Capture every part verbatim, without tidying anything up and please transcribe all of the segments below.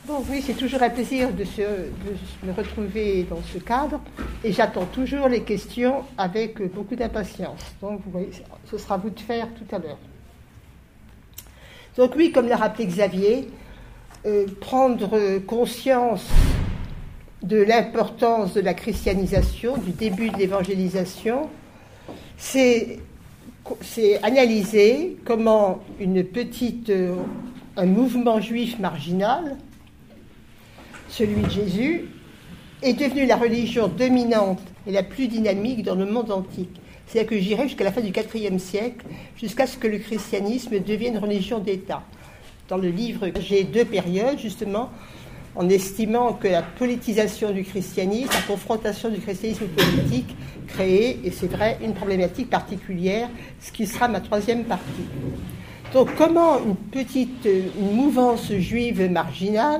Bon, oui, c'est toujours un plaisir de, se, de me retrouver dans ce cadre et j'attends toujours les questions avec beaucoup d'impatience. Donc, vous voyez, ce sera à vous de faire tout à l'heure. Donc oui, comme l'a rappelé Xavier, euh, prendre conscience de l'importance de la christianisation, du début de l'évangélisation, c'est, c'est analyser comment une petite, euh, un mouvement juif marginal, celui de Jésus, est devenu la religion dominante et la plus dynamique dans le monde antique. C'est-à-dire que j'irai jusqu'à la fin du quatrième siècle, jusqu'à ce que le christianisme devienne religion d'État. Dans le livre, j'ai deux périodes, justement, en estimant que la politisation du christianisme, la confrontation du christianisme politique, créait, et c'est vrai, une problématique particulière, ce qui sera ma troisième partie. Donc, comment une petite, une mouvance juive marginale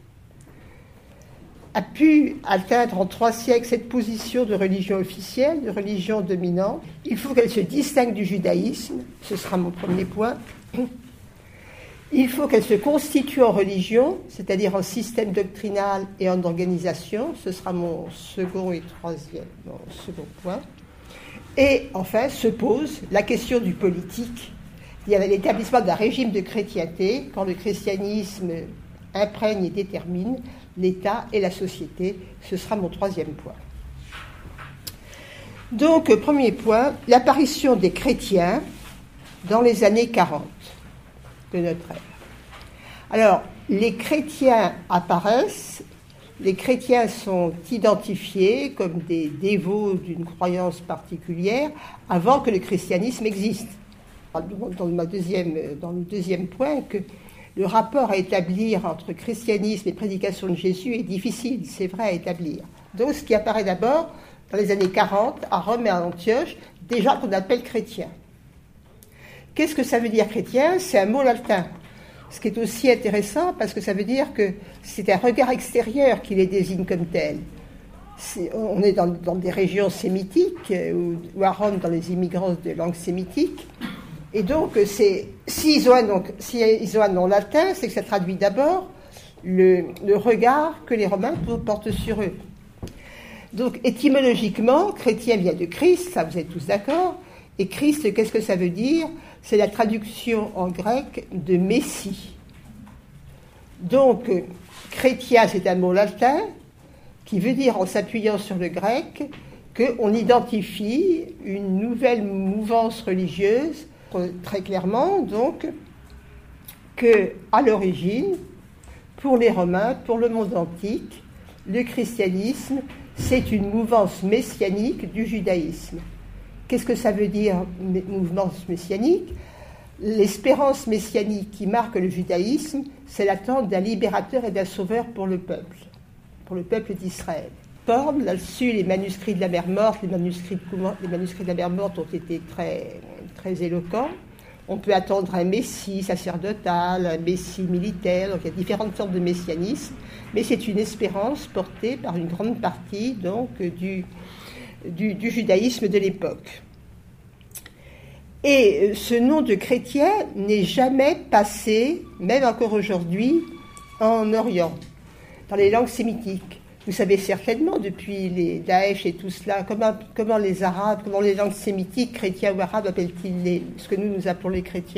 a pu atteindre en trois siècles cette position de religion officielle, de religion dominante. Il faut qu'elle se distingue du judaïsme, ce sera mon premier point. Il faut qu'elle se constitue en religion, c'est-à-dire en système doctrinal et en organisation, ce sera mon second et troisième, mon second point. Et enfin se pose la question du politique. Il y avait l'établissement d'un régime de chrétienté, quand le christianisme imprègne et détermine l'État et la société. Ce sera mon troisième point. Donc, premier point, l'apparition des chrétiens dans les années quarante de notre ère. Alors, les chrétiens apparaissent, les chrétiens sont identifiés comme des dévots d'une croyance particulière avant que le christianisme existe. Dans, ma deuxième, dans le deuxième point, que le rapport à établir entre christianisme et prédication de Jésus est difficile, c'est vrai à établir. Donc ce qui apparaît d'abord dans les années quarante à Rome et à Antioche, des gens qu'on appelle chrétiens. Qu'est-ce que ça veut dire chrétien ? C'est un mot latin, ce qui est aussi intéressant parce que ça veut dire que c'est un regard extérieur qui les désigne comme tels. C'est, on est dans, dans des régions sémitiques, ou, ou à Rome dans les immigrants de langue sémitique. Et donc, c'est, s'ils ont un nom, s'ils ont un nom latin, c'est que ça traduit d'abord le, le regard que les Romains portent sur eux. Donc, étymologiquement, chrétien vient de Christ, ça vous êtes tous d'accord. Et Christ, qu'est-ce que ça veut dire ? C'est la traduction en grec de Messie. Donc, chrétien, c'est un mot latin qui veut dire, en s'appuyant sur le grec, qu'on identifie une nouvelle mouvance religieuse. Très clairement, donc, qu'à l'origine, pour les Romains, pour le monde antique, le christianisme, c'est une mouvance messianique du judaïsme. Qu'est-ce que ça veut dire, mouvance messianique ? L'espérance messianique qui marque le judaïsme, c'est l'attente d'un libérateur et d'un sauveur pour le peuple, pour le peuple d'Israël. Là-dessus, les manuscrits de la mer Morte, les manuscrits de, les manuscrits de la mer Morte ont été très, très éloquents. On peut attendre un messie sacerdotal, un messie militaire, donc il y a différentes sortes de messianisme, mais c'est une espérance portée par une grande partie donc, du, du, du judaïsme de l'époque. Et ce nom de chrétien n'est jamais passé, même encore aujourd'hui, en Orient, dans les langues sémitiques. Vous savez certainement, depuis les Daesh et tout cela, comment, comment les Arabes, comment les langues sémitiques, chrétiens ou arabes, appellent-ils les, ce que nous, nous appelons les chrétiens ?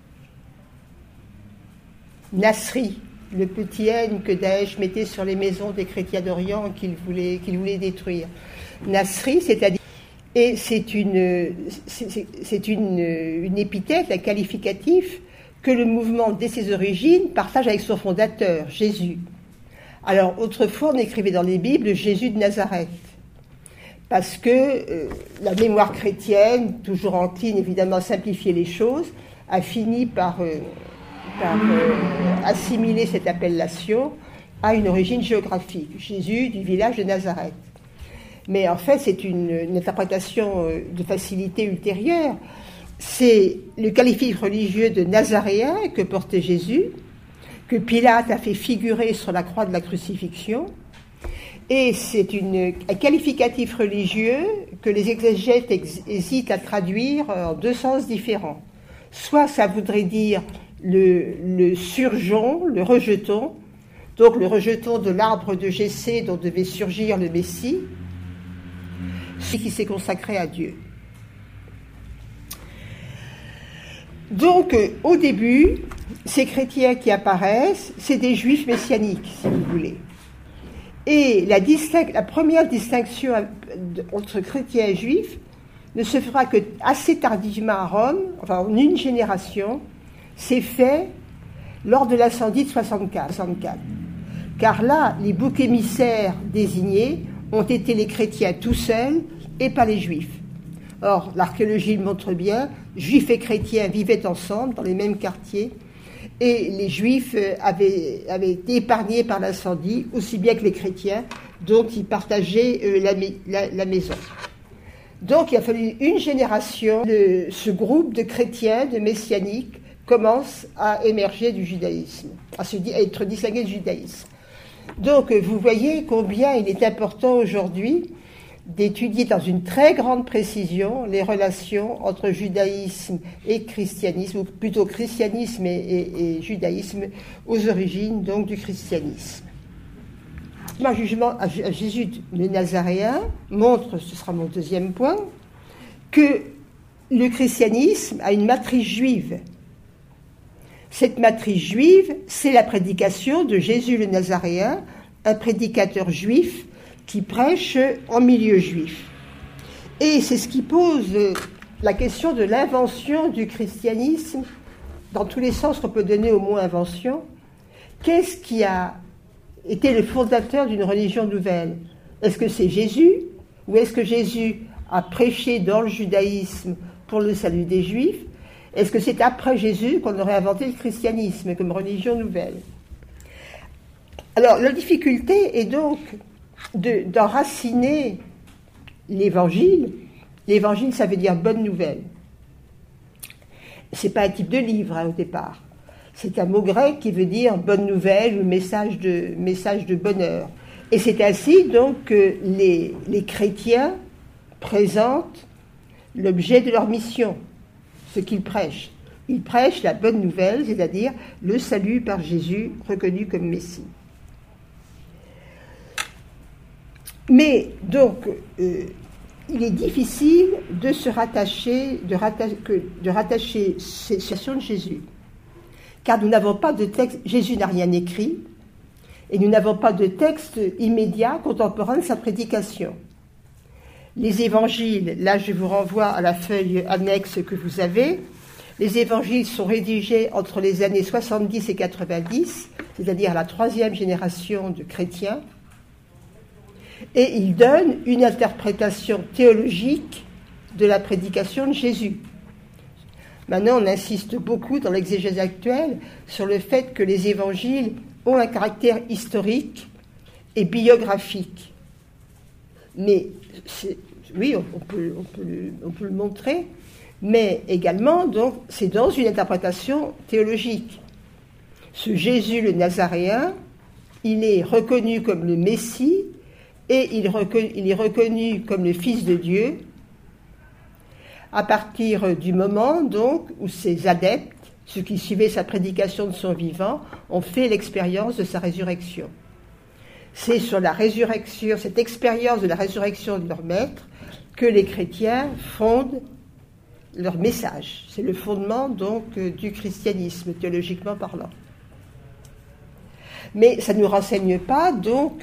Nasri, le petit N que Daesh mettait sur les maisons des chrétiens d'Orient qu'il voulait, qu'il voulait détruire. Nasri, c'est-à-dire... Et c'est une, c'est, c'est une, une épithète, un qualificatif, que le mouvement, dès ses origines, partage avec son fondateur, Jésus. Alors, autrefois, on écrivait dans les Bibles Jésus de Nazareth, parce que euh, la mémoire chrétienne, toujours encline évidemment à simplifier les choses, a fini par, euh, par euh, assimiler cette appellation à une origine géographique, Jésus du village de Nazareth. Mais en fait, c'est une, une interprétation de facilité ultérieure. C'est le qualificatif religieux de Nazaréen que portait Jésus, que Pilate a fait figurer sur la croix de la crucifixion, et c'est une, un qualificatif religieux que les exégètes ex, hésitent à traduire en deux sens différents. Soit ça voudrait dire le, le surgeon, le rejeton, donc le rejeton de l'arbre de Jessé dont devait surgir le Messie, celui qui s'est consacré à Dieu. Donc, euh, au début, ces chrétiens qui apparaissent, c'est des juifs messianiques, si vous voulez. Et la, distinct, la première distinction entre chrétiens et juifs ne se fera que assez tardivement à Rome, enfin en une génération, c'est fait lors de l'incendie de soixante-quatre. Car là, les boucs émissaires désignés ont été les chrétiens tout seuls et pas les juifs. Or, l'archéologie le montre bien, juifs et chrétiens vivaient ensemble dans les mêmes quartiers, et les juifs avaient, avaient été épargnés par l'incendie, aussi bien que les chrétiens, dont ils partageaient euh, la, la, la maison. Donc, il a fallu une génération, de, ce groupe de chrétiens, de messianiques, commence à émerger du judaïsme, à, se, à être distingué du judaïsme. Donc, vous voyez combien il est important aujourd'hui d'étudier dans une très grande précision les relations entre judaïsme et christianisme, ou plutôt christianisme et, et, et judaïsme, aux origines donc du christianisme. Un jugement à Jésus le Nazaréen montre, ce sera mon deuxième point, que le christianisme a une matrice juive. Cette matrice juive, c'est la prédication de Jésus le Nazaréen, un prédicateur juif qui prêche en milieu juif. Et c'est ce qui pose la question de l'invention du christianisme, dans tous les sens qu'on peut donner au mot invention. Qu'est-ce qui a été le fondateur d'une religion nouvelle? Est-ce que c'est Jésus, ou est-ce que Jésus a prêché dans le judaïsme pour le salut des Juifs? Est-ce que c'est après Jésus qu'on aurait inventé le christianisme comme religion nouvelle? Alors, la difficulté est donc de, d'enraciner l'évangile. L'évangile, ça veut dire bonne nouvelle. C'est pas un type de livre, hein, au départ. C'est un mot grec qui veut dire bonne nouvelle ou message de, message de bonheur. Et c'est ainsi donc que les, les chrétiens présentent l'objet de leur mission, ce qu'ils prêchent. Ils prêchent la bonne nouvelle, c'est-à-dire le salut par Jésus reconnu comme Messie. Mais donc, euh, il est difficile de se rattacher, de rattacher, de rattacher ces citations de Jésus. Car nous n'avons pas de texte, Jésus n'a rien écrit, et nous n'avons pas de texte immédiat, contemporain de sa prédication. Les évangiles, là je vous renvoie à la feuille annexe que vous avez, les évangiles sont rédigés entre les années soixante-dix et quatre-vingt-dix, c'est-à-dire la troisième génération de chrétiens, et ils donnent une interprétation théologique de la prédication de Jésus. Maintenant, on insiste beaucoup dans l'exégèse actuelle sur le fait que les évangiles ont un caractère historique et biographique. Mais, c'est, oui, on peut, on, peut, on peut le montrer, mais également, donc, c'est dans une interprétation théologique. Ce Jésus le Nazaréen, il est reconnu comme le Messie et il, reconnu, il est reconnu comme le Fils de Dieu à partir du moment, donc, où ses adeptes, ceux qui suivaient sa prédication de son vivant, ont fait l'expérience de sa résurrection. C'est sur la résurrection, cette expérience de la résurrection de leur maître, que les chrétiens fondent leur message. C'est le fondement, donc, du christianisme, théologiquement parlant. Mais ça ne nous renseigne pas, donc,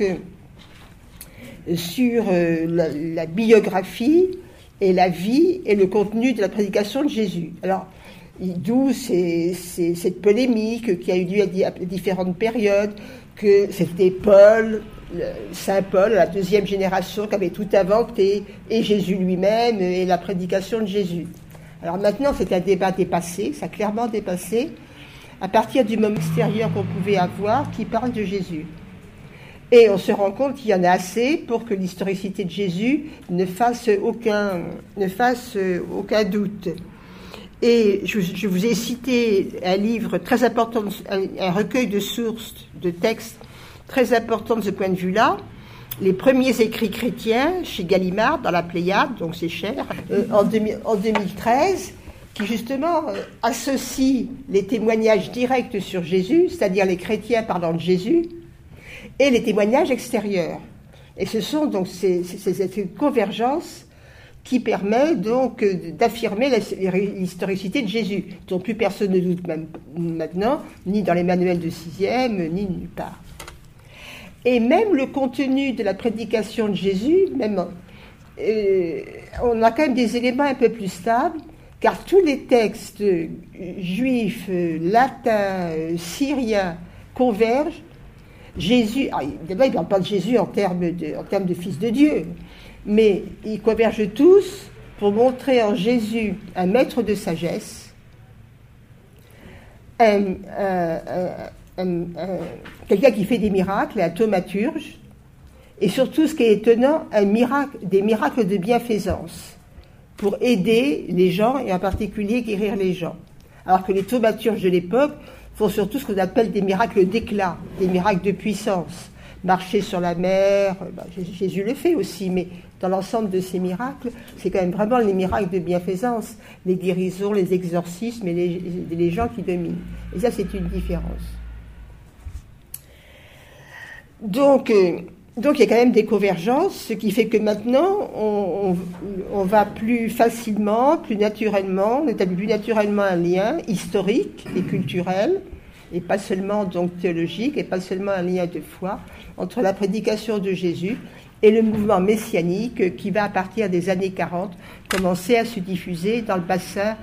sur la, la biographie et la vie et le contenu de la prédication de Jésus. Alors, d'où c'est, c'est, cette polémique qui a eu lieu à différentes périodes, que c'était Paul, Saint Paul, la deuxième génération, qui avait tout inventé, et Jésus lui-même, et la prédication de Jésus. Alors maintenant, c'est un débat dépassé, ça a clairement dépassé, à partir du moment extérieur qu'on pouvait avoir, qui parle de Jésus. Et on se rend compte qu'il y en a assez pour que l'historicité de Jésus ne fasse aucun, ne fasse aucun doute. Et je, je vous ai cité un livre très important, un, un recueil de sources, de textes très important de ce point de vue-là, les premiers écrits chrétiens chez Gallimard, dans la Pléiade, donc c'est cher, euh, en, deux mille, en deux mille treize, qui justement euh, associe les témoignages directs sur Jésus, c'est-à-dire les chrétiens parlant de Jésus, et les témoignages extérieurs. Et ce sont donc ces, ces, cette convergence qui permet donc d'affirmer l'historicité de Jésus, dont plus personne ne doute même maintenant, ni dans les manuels de sixième, ni nulle part. Et même le contenu de la prédication de Jésus, même, euh, on a quand même des éléments un peu plus stables, car tous les textes juifs, latins, syriens convergent. Jésus, ah, d'abord, il ne parle pas de Jésus en termes de, en termes de fils de Dieu, mais ils convergent tous pour montrer en Jésus un maître de sagesse, un, un, un, un, un, quelqu'un qui fait des miracles, un thaumaturge, et surtout, ce qui est étonnant, un miracle, des miracles de bienfaisance pour aider les gens, et en particulier guérir les gens. Alors que les thaumaturges de l'époque font surtout ce qu'on appelle des miracles d'éclat, des miracles de puissance. Marcher sur la mer, ben, Jésus le fait aussi, mais dans l'ensemble de ces miracles, c'est quand même vraiment les miracles de bienfaisance, les guérisons, les exorcismes et les, les gens qui dominent. Et ça, c'est une différence. Donc, euh, donc, il y a quand même des convergences, ce qui fait que maintenant, on, on, on va plus facilement, plus naturellement, on établit plus naturellement un lien historique et culturel, et pas seulement donc théologique, et pas seulement un lien de foi, entre la prédication de Jésus et le mouvement messianique qui va, à partir des années quarante, commencer à se diffuser dans le bassin.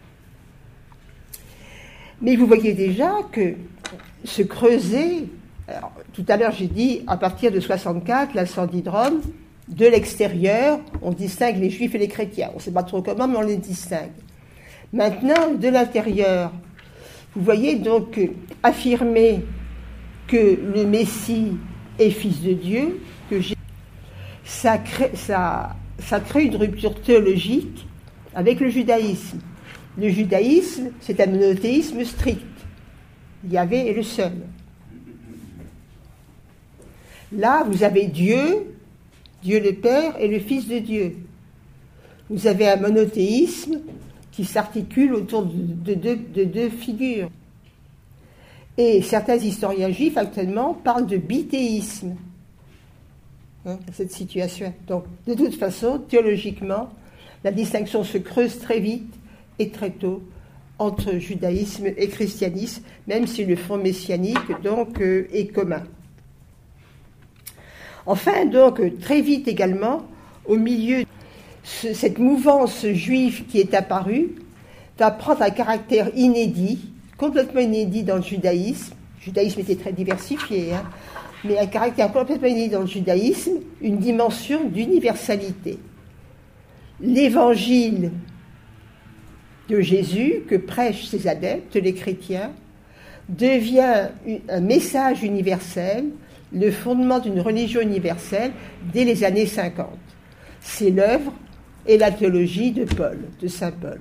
Mais vous voyez déjà que se creuser, alors, tout à l'heure j'ai dit, à partir de soixante-quatre, l'incendie de Rome, de l'extérieur, on distingue les juifs et les chrétiens. On ne sait pas trop comment, mais on les distingue. Maintenant, de l'intérieur, vous voyez donc affirmer que le Messie est fils de Dieu, que ça crée, ça, ça crée une rupture théologique avec le judaïsme. Le judaïsme, c'est un monothéisme strict. Yahvé est le seul. Là, vous avez Dieu, Dieu le Père et le Fils de Dieu. Vous avez un monothéisme qui s'articule autour de, de, de, de deux figures. Et certains historiens juifs actuellement parlent de bithéisme, hein, dans cette situation. Donc, de toute façon, théologiquement, la distinction se creuse très vite et très tôt entre judaïsme et christianisme, même si le fond messianique donc euh, est commun. Enfin, donc, très vite également, au milieu de ce, cette mouvance juive qui est apparue, va prendre un caractère inédit, complètement inédit dans le judaïsme. Le judaïsme était très diversifié, hein, mais un caractère complètement inédit dans le judaïsme, une dimension d'universalité. L'évangile de Jésus, que prêchent ses adeptes, les chrétiens, devient un message universel, le fondement d'une religion universelle dès les années cinquante. C'est l'œuvre et la théologie de Paul, de saint Paul.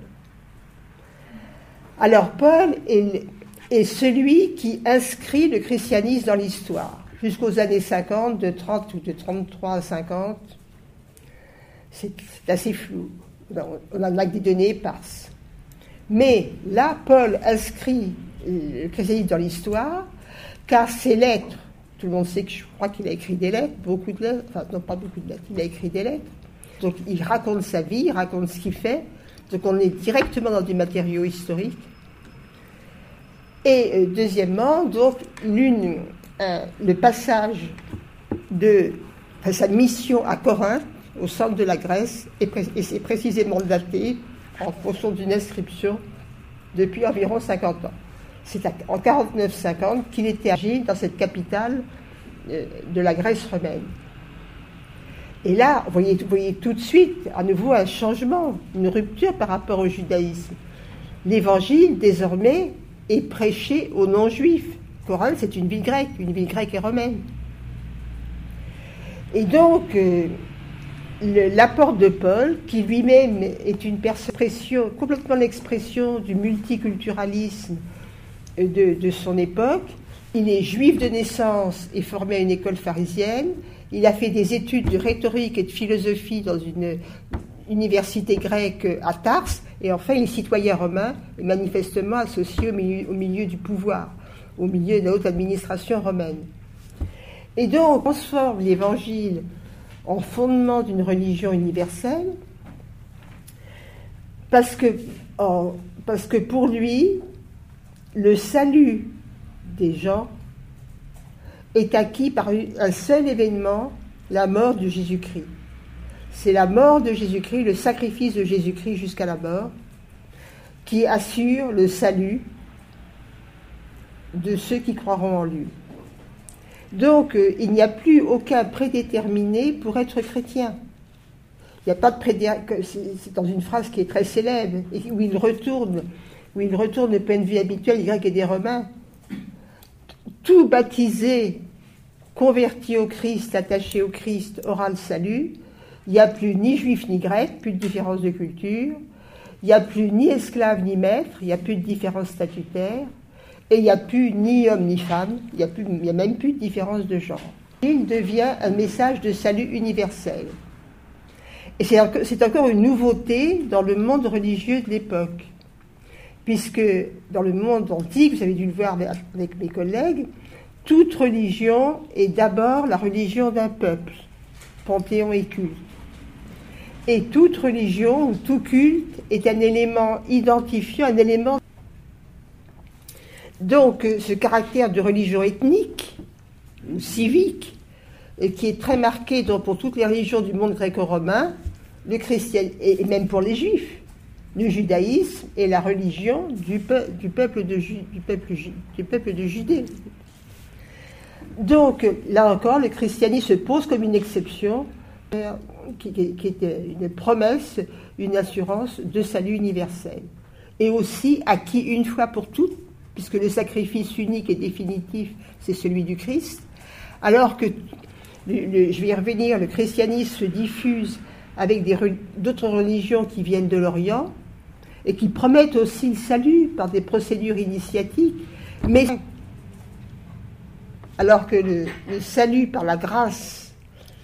Alors Paul est, est celui qui inscrit le christianisme dans l'histoire. Jusqu'aux années cinquante, de trente ou de trente-trois à cinquante, c'est assez flou. On en a que des données éparses. Mais là, Paul inscrit le christianisme dans l'histoire, car ses lettres, tout le monde sait que je crois qu'il a écrit des lettres, beaucoup de lettres, enfin non pas beaucoup de lettres, il a écrit des lettres. Donc il raconte sa vie, il raconte ce qu'il fait. Donc on est directement dans du matériau historique. Et euh, deuxièmement, donc l'une, euh, le passage de enfin, sa mission à Corinthe, au centre de la Grèce, et, pré- et c'est précisément daté en fonction d'une inscription depuis environ cinquante ans. C'est en quarante-neuf cinquante qu'il était agi dans cette capitale de la Grèce romaine. Et là, vous voyez, vous voyez tout de suite, à nouveau, un changement, une rupture par rapport au judaïsme. L'évangile, désormais, est prêché aux non-juifs. Corinthe, c'est une ville grecque, une ville grecque et romaine. Et donc, euh, le, l'apport de Paul, qui lui-même est une expression, complètement l'expression du multiculturalisme De, de son époque, il est juif de naissance et formé à une école pharisienne, il a fait des études de rhétorique et de philosophie dans une université grecque à Tars, et enfin il est citoyen romain et manifestement associé au milieu, au milieu du pouvoir, au milieu de la haute administration romaine. Et donc, on transforme l'Évangile en fondement d'une religion universelle, parce que, en, parce que pour lui, le salut des gens est acquis par un seul événement, la mort de Jésus-Christ. C'est la mort de Jésus-Christ, le sacrifice de Jésus-Christ jusqu'à la mort, qui assure le salut de ceux qui croiront en lui. Donc, euh, il n'y a plus aucun prédéterminé pour être chrétien. Il n'y a pas de prédéterminé, c'est dans une phrase qui est très célèbre, et où il retourne, où il retourne le point de vue habituel des Grecs et des Romains. Tout baptisé, converti au Christ, attaché au Christ, aura le salut. Il n'y a plus ni juif ni grec, plus de différence de culture. Il n'y a plus ni esclave ni maître, il n'y a plus de différence statutaire. Et il n'y a plus ni homme ni femme, il n'y a, plus, il y a même plus de différence de genre. Il devient un message de salut universel. Et c'est encore, c'est encore une nouveauté dans le monde religieux de l'époque. Puisque dans le monde antique, vous avez dû le voir avec mes collègues, toute religion est d'abord la religion d'un peuple, panthéon et culte. Et toute religion ou tout culte est un élément identifiant, un élément. Donc, ce caractère de religion ethnique ou civique, qui est très marqué donc, pour toutes les religions du monde gréco-romain, le christianisme, et même pour les juifs, le judaïsme est la religion du, peu, du, peuple, de, du, peuple, du peuple de Judée. Donc, là encore, le christianisme se pose comme une exception, qui, qui, qui était une promesse, une assurance de salut universel. Et aussi acquis une fois pour toutes, puisque le sacrifice unique et définitif, c'est celui du Christ, alors que, le, le, je vais y revenir, le christianisme se diffuse avec des, d'autres religions qui viennent de l'Orient, et qui promettent aussi le salut par des procédures initiatiques, mais alors que le, le salut par la grâce,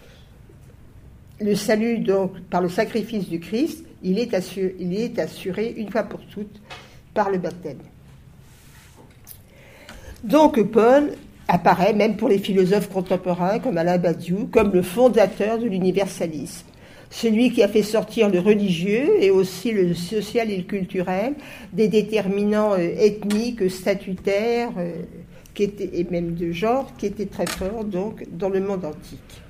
le salut donc par le sacrifice du Christ, il est assuré, il est assuré une fois pour toutes par le baptême. Donc Paul apparaît même pour les philosophes contemporains comme Alain Badiou, comme le fondateur de l'universalisme. Celui qui a fait sortir le religieux et aussi le social et le culturel des déterminants euh, ethniques, statutaires, euh, qui étaient, et même de genre, qui étaient très forts donc, dans le monde antique.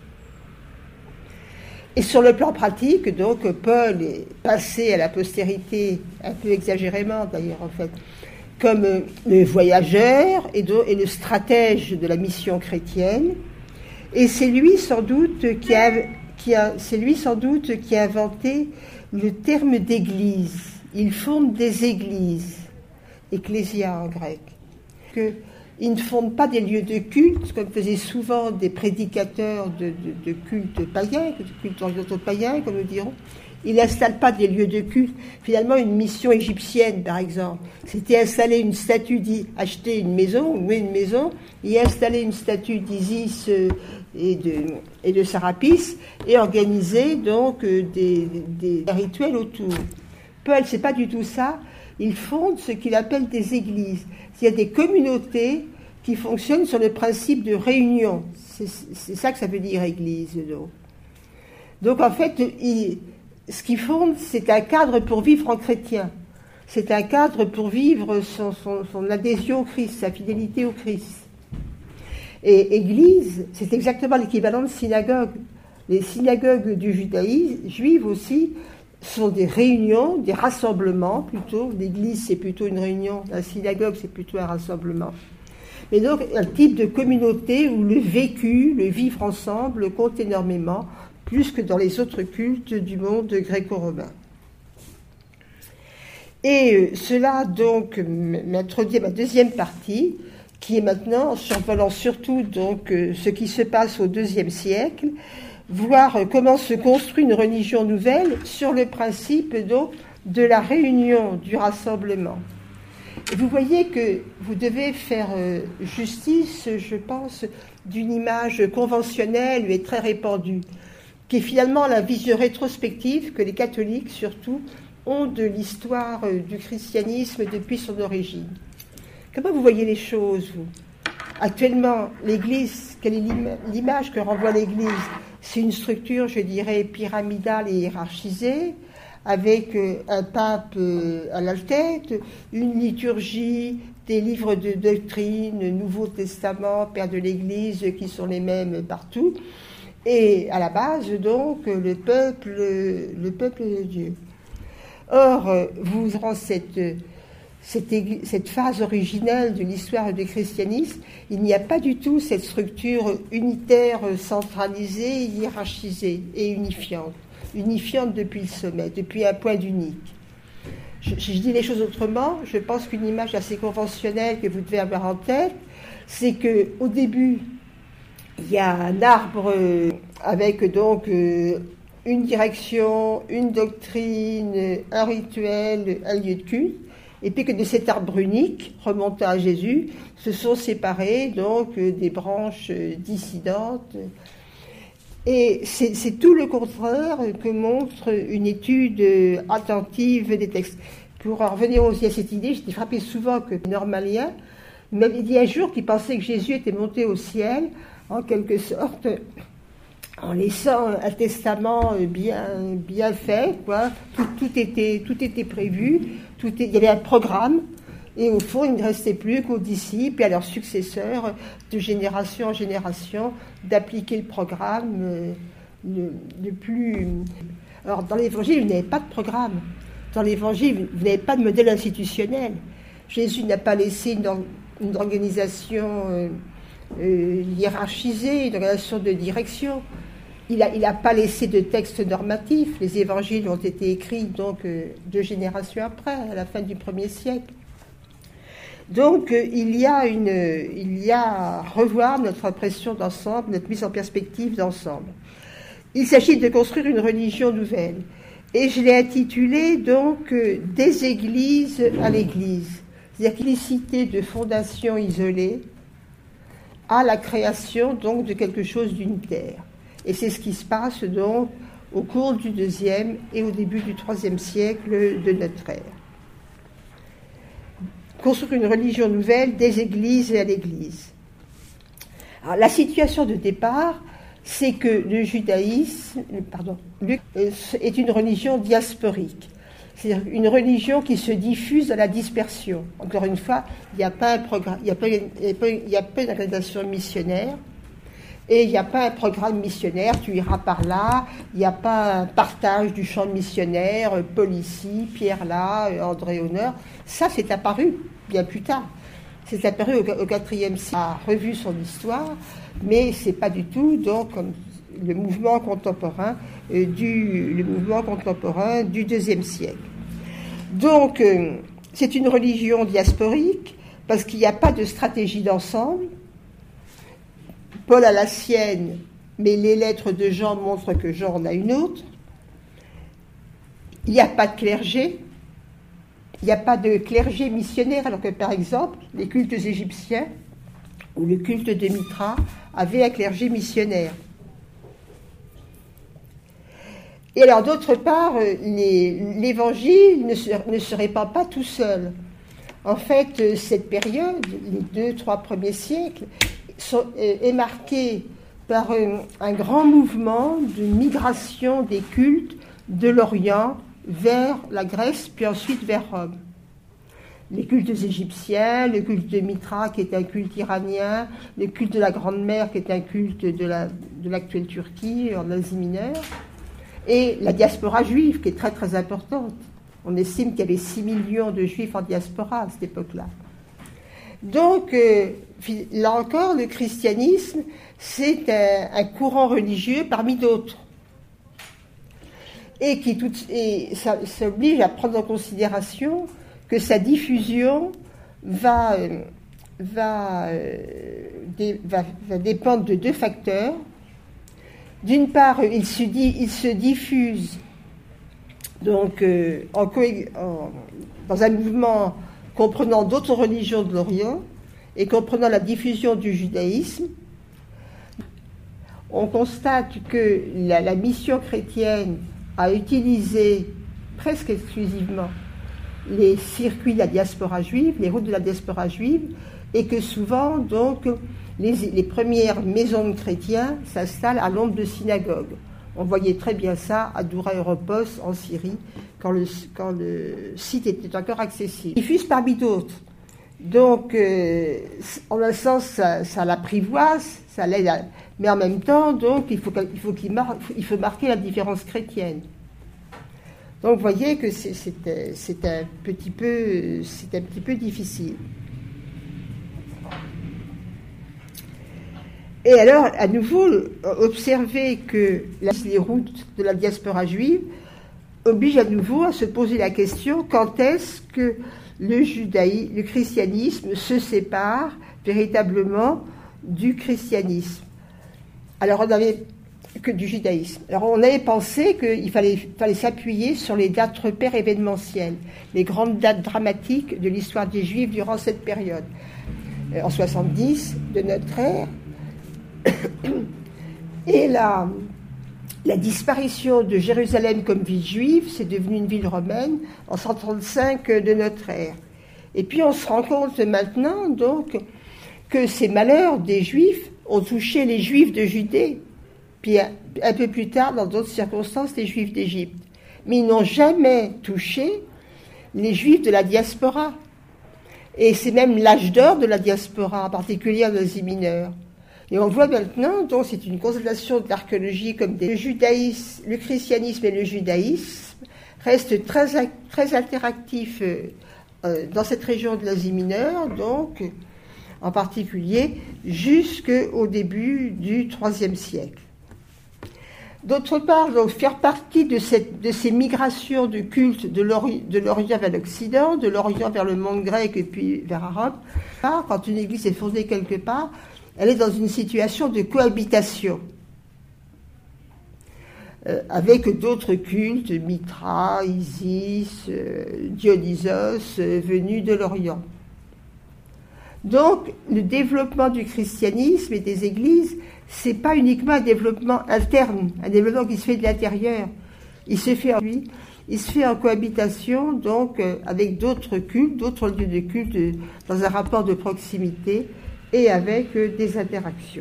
Et sur le plan pratique, donc, Paul est passé à la postérité, un peu exagérément d'ailleurs en fait, comme euh, le voyageur et, de, et le stratège de la mission chrétienne. Et c'est lui sans doute qui a... Qui a, c'est lui sans doute qui a inventé le terme d'église. Il fonde des églises, ecclésia en grec. Que, il ne fonde pas des lieux de culte, comme faisaient souvent des prédicateurs de, de, de culte païen, de culte orientaux païens, comme nous dirons. Il n'installe pas des lieux de culte. Finalement, une mission égyptienne, par exemple, c'était installer une statue, acheter une maison, louer une maison, et installer une statue d'Isis et de, et de Sarapis, et organiser donc des, des, des rituels autour. Paul, c'est pas du tout ça. Il fonde ce qu'il appelle des églises. Il y a des communautés qui fonctionnent sur le principe de réunion. C'est, c'est ça que ça veut dire église. Donc, donc en fait, il... ce qu'il fonde, c'est un cadre pour vivre en chrétien. C'est un cadre pour vivre son, son, son adhésion au Christ, sa fidélité au Christ. Et église, c'est exactement l'équivalent de synagogue. Les synagogues du judaïsme, juives aussi, sont des réunions, des rassemblements plutôt. L'église, c'est plutôt une réunion. La synagogue, c'est plutôt un rassemblement. Mais donc, un type de communauté où le vécu, le vivre ensemble compte énormément, plus que dans les autres cultes du monde gréco-romain. Et cela, donc, m'introduit à ma deuxième partie, qui est maintenant, en survolant surtout donc, ce qui se passe au deuxième siècle, voir comment se construit une religion nouvelle sur le principe donc, de la réunion, du rassemblement. Et vous voyez que vous devez faire justice, je pense, d'une image conventionnelle et très répandue, qui est finalement la vision rétrospective que les catholiques, surtout, ont de l'histoire du christianisme depuis son origine. Comment vous voyez les choses, vous ? Actuellement, l'Église, quelle est l'image que renvoie l'Église? C'est une structure, je dirais, pyramidale et hiérarchisée, avec un pape à la tête, une liturgie, des livres de doctrine, Nouveau Testament, Père de l'Église, qui sont les mêmes partout, et à la base, donc, le peuple, le peuple de Dieu. Or, vous rend cette, cette, cette phase originelle de l'histoire du christianisme, il n'y a pas du tout cette structure unitaire, centralisée, hiérarchisée et unifiante. Unifiante depuis le sommet, depuis un point d'unique. Je, je dis les choses autrement, je pense qu'une image assez conventionnelle que vous devez avoir en tête, c'est qu'au début, il y a un arbre avec donc une direction, une doctrine, un rituel, un lieu de culte, et puis que de cet arbre unique, remontant à Jésus, se sont séparées donc des branches dissidentes. Et c'est, c'est tout le contraire que montre une étude attentive des textes. Pour en revenir aussi à cette idée, j'étais frappée souvent que Normalien m'avait dit un jour qu'il pensait que Jésus était monté au ciel, en quelque sorte, en laissant un testament bien, bien fait, quoi. Tout, tout, était, tout était prévu, tout est, il y avait un programme. Et au fond, il ne restait plus qu'aux disciples et à leurs successeurs, de génération en génération, d'appliquer le programme le, le plus... Alors, dans l'Évangile, vous n'avez pas de programme. Dans l'Évangile, vous n'avez pas de modèle institutionnel. Jésus n'a pas laissé une, une organisation euh, euh, hiérarchisée, une organisation de direction. Il n'a il a pas laissé de texte normatif. Les Évangiles ont été écrits donc euh, deux générations après, à la fin du premier siècle. Donc, il y a une, il y a à revoir notre impression d'ensemble, notre mise en perspective d'ensemble. Il s'agit de construire une religion nouvelle. Et je l'ai intitulée, donc, des églises à l'église. C'est-à-dire l'unicité de fondations isolées à la création, donc, de quelque chose d'unitaire. Et c'est ce qui se passe, donc, au cours du deuxième et au début du troisième siècle de notre ère. Construire une religion nouvelle des églises et à l'église. Alors, la situation de départ, c'est que le judaïsme, pardon, est une religion diasporique. C'est-à-dire une religion qui se diffuse dans la dispersion. Encore une fois, il n'y a pas un programme, il n'y a pas, il y a pas une organisation missionnaire, et il n'y a pas un programme missionnaire, tu iras par là, il n'y a pas un partage du champ missionnaire, Paul ici, Pierre là, André Honneur. Ça, c'est apparu bien plus tard. C'est apparu au quatrième siècle, a revu son histoire, mais c'est pas du tout donc comme le mouvement contemporain euh, du le mouvement contemporain du deuxième siècle. Donc, euh, c'est une religion diasporique parce qu'il n'y a pas de stratégie d'ensemble. Paul a la sienne, mais les lettres de Jean montrent que Jean en a une autre. Il n'y a pas de clergé. Il n'y a pas de clergé missionnaire, alors que, par exemple, les cultes égyptiens ou le culte de Mitra avaient un clergé missionnaire. Et alors, d'autre part, les, l'Évangile ne se, ne se répand pas tout seul. En fait, cette période, les deux, trois premiers siècles, sont, est marquée par un, un grand mouvement de migration des cultes de l'Orient vers la Grèce, puis ensuite vers Rome. Les cultes égyptiens, le culte de Mitra, qui est un culte iranien, le culte de la Grande Mère, qui est un culte de, la, de l'actuelle Turquie, en Asie mineure, et la diaspora juive, qui est très très importante. On estime qu'il y avait six millions de juifs en diaspora à cette époque-là. Donc, euh, là encore, le christianisme, c'est un, un courant religieux parmi d'autres. Et qui tout, et ça, ça oblige à prendre en considération que sa diffusion va, euh, va, euh, dé, va, va dépendre de deux facteurs. D'une part, il se, dit, il se diffuse donc, euh, en, en, dans un mouvement comprenant d'autres religions de l'Orient et comprenant la diffusion du judaïsme. On constate que la, la mission chrétienne a utilisé presque exclusivement les circuits de la diaspora juive, les routes de la diaspora juive, et que souvent, donc, les, les premières maisons de chrétiens s'installent à l'ombre de synagogues. On voyait très bien ça à Doura Europos en Syrie, quand le, quand le site était encore accessible. Il fuse parmi d'autres. Donc, euh, en un sens, ça, ça l'apprivoise, ça l'aide, à, mais en même temps, donc, il faut, il faut, qu'il mar, il faut marquer la différence chrétienne. Donc, vous voyez que c'est, c'est, c'est un petit peu, c'est un petit peu difficile. Et alors, à nouveau, observer que les routes de la diaspora juive obligent à nouveau à se poser la question quand est-ce que le judaïsme, le christianisme se sépare véritablement du christianisme. Alors, on avait que du judaïsme. Alors, on avait pensé qu'il fallait, fallait s'appuyer sur les dates repères événementielles, les grandes dates dramatiques de l'histoire des Juifs durant cette période. En soixante-dix de notre ère, et la, la disparition de Jérusalem comme ville juive, c'est devenu une ville romaine en cent trente-cinq de notre ère. Et puis on se rend compte maintenant donc que ces malheurs des Juifs ont touché les Juifs de Judée, puis un, un peu plus tard, dans d'autres circonstances, les Juifs d'Égypte. Mais ils n'ont jamais touché les Juifs de la diaspora. Et c'est même l'âge d'or de la diaspora, en particulier en Asie mineure. Et on voit maintenant, donc c'est une constellation de l'archéologie comme des, le judaïsme, le christianisme et le judaïsme restent très, très interactifs euh, dans cette région de l'Asie mineure, donc en particulier jusqu'au début du troisième siècle. D'autre part, donc, faire partie de, cette, de ces migrations de culte de l'Orient, de l'Orient vers l'Occident, de l'Orient vers le monde grec et puis vers l'Europe, quand une église est fondée quelque part, elle est dans une situation de cohabitation euh, avec d'autres cultes, Mithra, Isis, euh, Dionysos, euh, venus de l'Orient. Donc, le développement du christianisme et des églises, c'est pas uniquement un développement interne, un développement qui se fait de l'intérieur. Il se fait en lui, il se fait en cohabitation, donc, euh, avec d'autres cultes, d'autres lieux de culte, euh, dans un rapport de proximité, et avec euh, des interactions.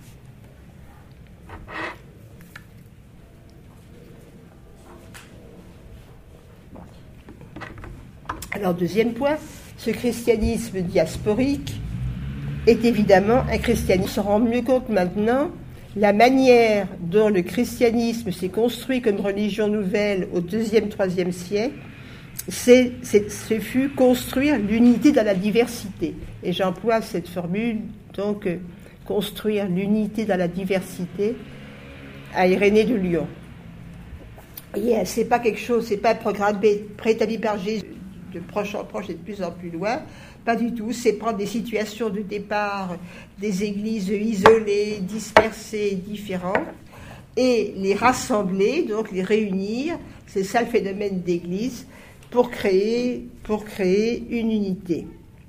Alors, deuxième point, ce christianisme diasporique est évidemment un christianisme. On se rend mieux compte maintenant la manière dont le christianisme s'est construit comme religion nouvelle au deuxième, troisième siècle. C'est, c'est, ce fut construire l'unité dans la diversité. Et j'emploie cette formule, donc, euh, construire l'unité dans la diversité, à Irénée de Lyon. Yeah, c'est pas quelque chose, c'est pas un programme préétabli par Jésus, de proche en proche et de plus en plus loin, pas du tout. C'est prendre des situations de départ, des églises isolées, dispersées, différentes, et les rassembler, donc les réunir. C'est ça le phénomène d'église, pour créer, pour créer une unité.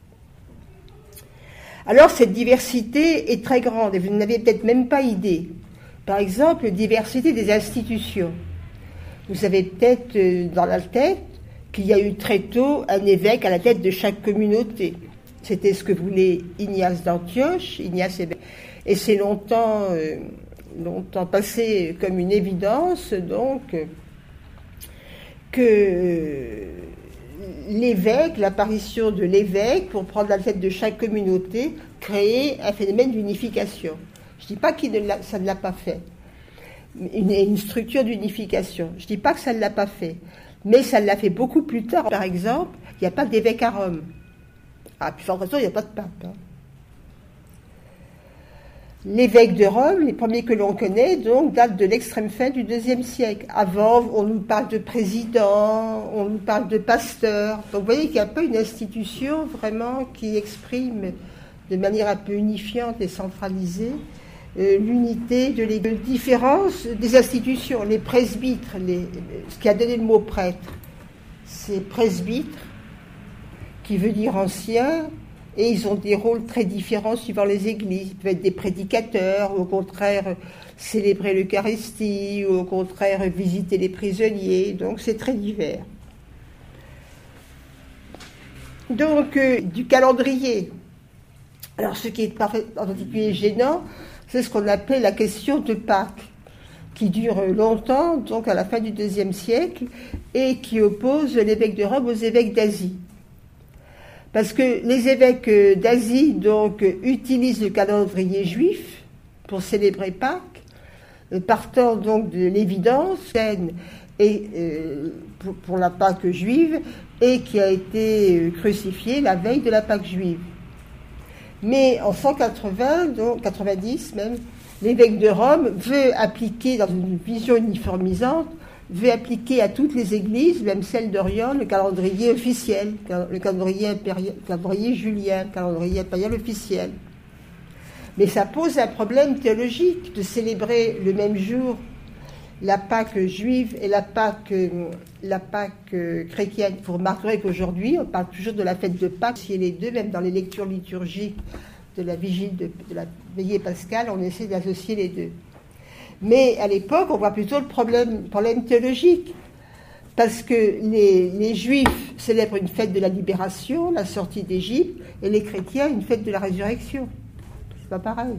Alors, cette diversité est très grande, et vous n'avez peut-être même pas idée. Par exemple, la diversité des institutions. Vous avez peut-être dans la tête qu'il y a eu très tôt un évêque à la tête de chaque communauté. C'était ce que voulait Ignace d'Antioche, Ignace évêque. Et c'est longtemps, euh, longtemps passé comme une évidence, donc, que l'évêque, l'apparition de l'évêque, pour prendre la tête de chaque communauté, créait un phénomène d'unification. Je ne dis pas que ça ne l'a pas fait. Une, une structure d'unification. Je ne dis pas que ça ne l'a pas fait. Mais ça l'a fait beaucoup plus tard. Par exemple, il n'y a pas d'évêque à Rome. À plus forte raison, il n'y a pas de pape. Hein. L'évêque de Rome, les premiers que l'on connaît, donc, datent de l'extrême fin du deuxième siècle. Avant, on nous parle de président, on nous parle de pasteur. Donc, vous voyez qu'il n'y a pas une institution vraiment qui exprime de manière un peu unifiante et centralisée euh, l'unité de l'église. Différence des institutions, les presbytres, les, ce qui a donné le mot prêtre, c'est presbytre, qui veut dire ancien. Et ils ont des rôles très différents suivant les églises. Ils peuvent être des prédicateurs, ou au contraire célébrer l'Eucharistie, ou au contraire visiter les prisonniers. Donc c'est très divers. Donc euh, du calendrier. Alors, ce qui est en particulier gênant, c'est ce qu'on appelle la question de Pâques, qui dure longtemps, donc à la fin du deuxième siècle, et qui oppose l'évêque de Rome aux évêques d'Asie. Parce que les évêques d'Asie, donc, utilisent le calendrier juif pour célébrer Pâques, partant donc de l'évidence, et euh, pour, pour la Pâque juive, et qui a été crucifié la veille de la Pâque juive. Mais en cent quatre-vingts, donc quatre-vingt-dix même, l'évêque de Rome veut appliquer, dans une vision uniformisante, veut appliquer à toutes les églises, même celles d'Orient, le calendrier officiel, le calendrier impérial, le calendrier julien, le calendrier impérial officiel. Mais ça pose un problème théologique de célébrer le même jour la Pâque juive et la Pâque, la Pâque chrétienne. Vous remarquerez qu'aujourd'hui, on parle toujours de la fête de Pâques, si les deux, même dans les lectures liturgiques de la vigile de, de la veillée pascale, on essaie d'associer les deux. Mais à l'époque, on voit plutôt le problème, problème théologique, parce que les, les Juifs célèbrent une fête de la libération, la sortie d'Égypte, et les chrétiens une fête de la résurrection. C'est pas pareil.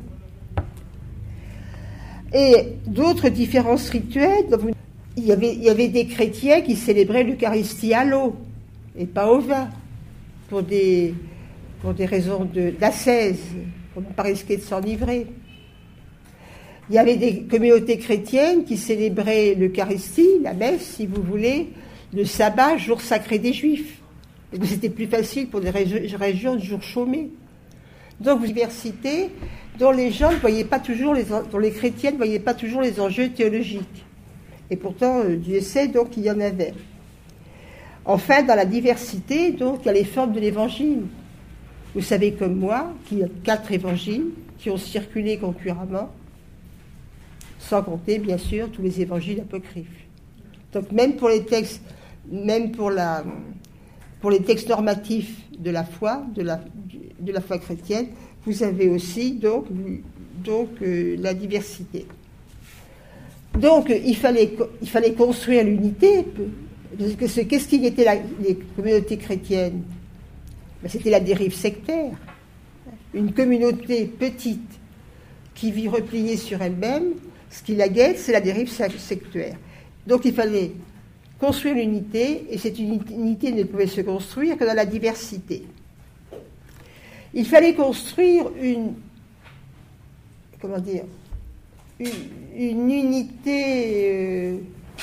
Et d'autres différences rituelles, il y avait, il y avait des chrétiens qui célébraient l'Eucharistie à l'eau, et pas au vin, pour des, pour des raisons de, d'ascèse, pour ne pas risquer de s'enivrer. Il y avait des communautés chrétiennes qui célébraient l'Eucharistie, la messe, si vous voulez, le sabbat, jour sacré des Juifs. Et c'était plus facile pour des régions de jours chômés. Donc, une diversité dont les gens ne voyaient pas toujours, les, dont les chrétiens ne voyaient pas toujours les enjeux théologiques. Et pourtant, Dieu sait donc qu'il y en avait. Enfin, dans la diversité, donc, il y a les formes de l'Évangile. Vous savez comme moi qu'il y a quatre évangiles qui ont circulé concurremment, sans compter, bien sûr, tous les évangiles apocryphes. Donc, même pour les textes, même pour la, pour les textes normatifs de la foi, de la, de la foi chrétienne, vous avez aussi donc, donc euh, la diversité. Donc, il fallait, il fallait construire l'unité. Qu'est-ce qui était la, les communautés chrétiennes? Ben, c'était la dérive sectaire. Une communauté petite qui vit repliée sur elle-même. Ce qui la guette, c'est la dérive sectaire. Donc il fallait construire l'unité, et cette unité ne pouvait se construire que dans la diversité. Il fallait construire une, comment dire, une, une unité, euh,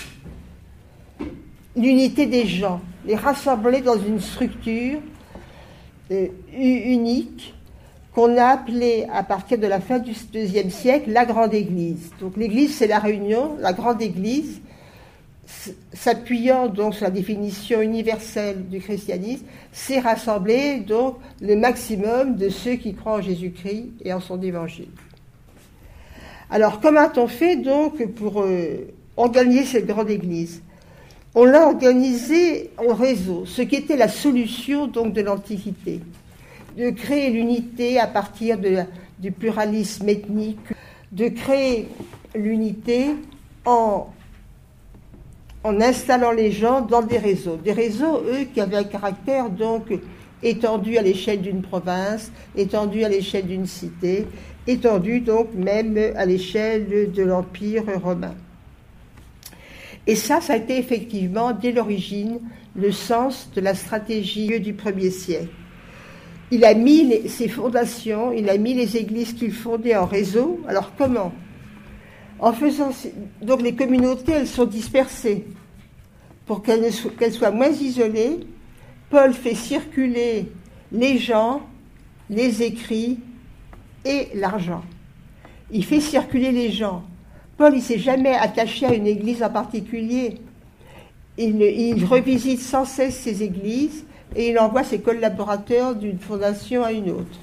l'unité des gens, les rassembler dans une structure euh, unique, qu'on a appelé, à partir de la fin du deuxième siècle, la Grande Église. Donc l'Église, c'est la réunion, la Grande Église, s'appuyant donc sur la définition universelle du christianisme, c'est rassembler donc le maximum de ceux qui croient en Jésus-Christ et en son évangile. Alors, comment a-t-on fait donc pour euh, organiser cette Grande Église? On l'a organisée en réseau, ce qui était la solution donc de l'Antiquité, de créer l'unité à partir de la, du pluralisme ethnique, de créer l'unité en, en installant les gens dans des réseaux. Des réseaux, eux, qui avaient un caractère donc étendu à l'échelle d'une province, étendu à l'échelle d'une cité, étendu donc même à l'échelle de l'Empire romain. Et ça, ça a été effectivement, dès l'origine, le sens de la stratégie du premier siècle. Il a mis les, ses fondations, il a mis les églises qu'il fondait en réseau. Alors comment? En faisant, donc les communautés, elles sont dispersées. Pour qu'elles, ne soient, qu'elles soient moins isolées, Paul fait circuler les gens, les écrits et l'argent. Il fait circuler les gens. Paul, il ne s'est jamais attaché à une église en particulier. Il, il revisite sans cesse ses églises et il envoie ses collaborateurs d'une fondation à une autre.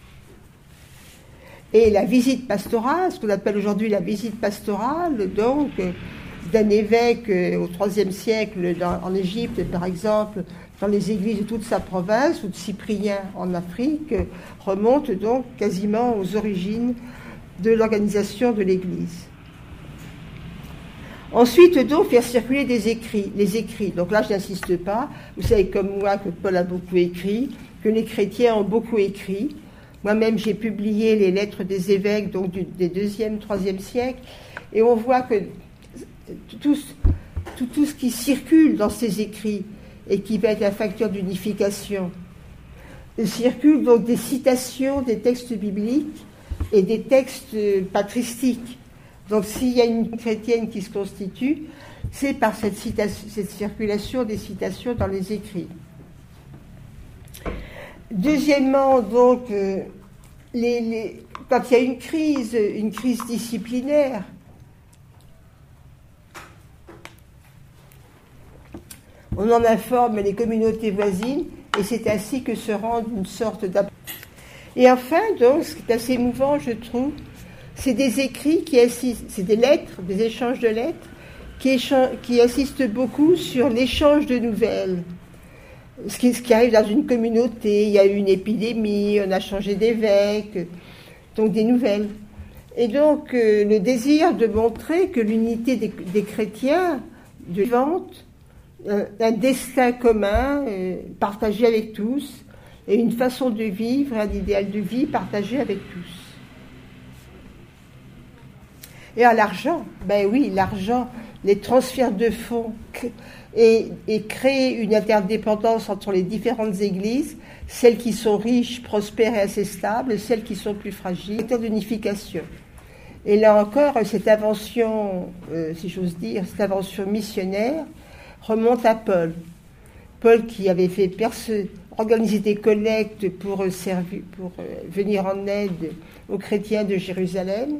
Et la visite pastorale, ce qu'on appelle aujourd'hui la visite pastorale, donc, d'un évêque au troisième siècle dans, en Égypte, par exemple, dans les églises de toute sa province, ou de Cyprien en Afrique, remonte donc quasiment aux origines de l'organisation de l'Église. Ensuite, donc, faire circuler des écrits, les écrits. Donc là, je n'insiste pas. Vous savez comme moi que Paul a beaucoup écrit, que les chrétiens ont beaucoup écrit. Moi-même, j'ai publié les lettres des évêques, donc du, des deuxième, troisième siècles, et on voit que tout, tout, tout ce qui circule dans ces écrits et qui va être un facteur d'unification, circule donc des citations des textes bibliques et des textes patristiques. Donc s'il y a une chrétienne qui se constitue, c'est par cette, citation, cette circulation des citations dans les écrits. Deuxièmement, donc, euh, les, les, quand il y a une crise, une crise disciplinaire, on en informe les communautés voisines et c'est ainsi que se rend une sorte d'appel. Et enfin, donc, ce qui est assez émouvant, je trouve, c'est des écrits qui assistent, c'est des lettres, des échanges de lettres, qui, échange, qui insistent beaucoup sur l'échange de nouvelles. Ce qui, ce qui arrive dans une communauté, il y a eu une épidémie, on a changé d'évêque, donc des nouvelles. Et donc, euh, le désir de montrer que l'unité des, des chrétiens, de vivante, euh, un destin commun, euh, partagé avec tous, et une façon de vivre, un idéal de vie partagé avec tous. Et à l'argent, ben oui, l'argent, les transferts de fonds et, et créer une interdépendance entre les différentes églises, celles qui sont riches, prospères et assez stables, celles qui sont plus fragiles, facteur d'unification. Et là encore, cette invention, euh, si j'ose dire, cette invention missionnaire remonte à Paul. Paul qui avait fait perce, organiser des collectes pour, euh, servir, pour euh, venir en aide aux chrétiens de Jérusalem.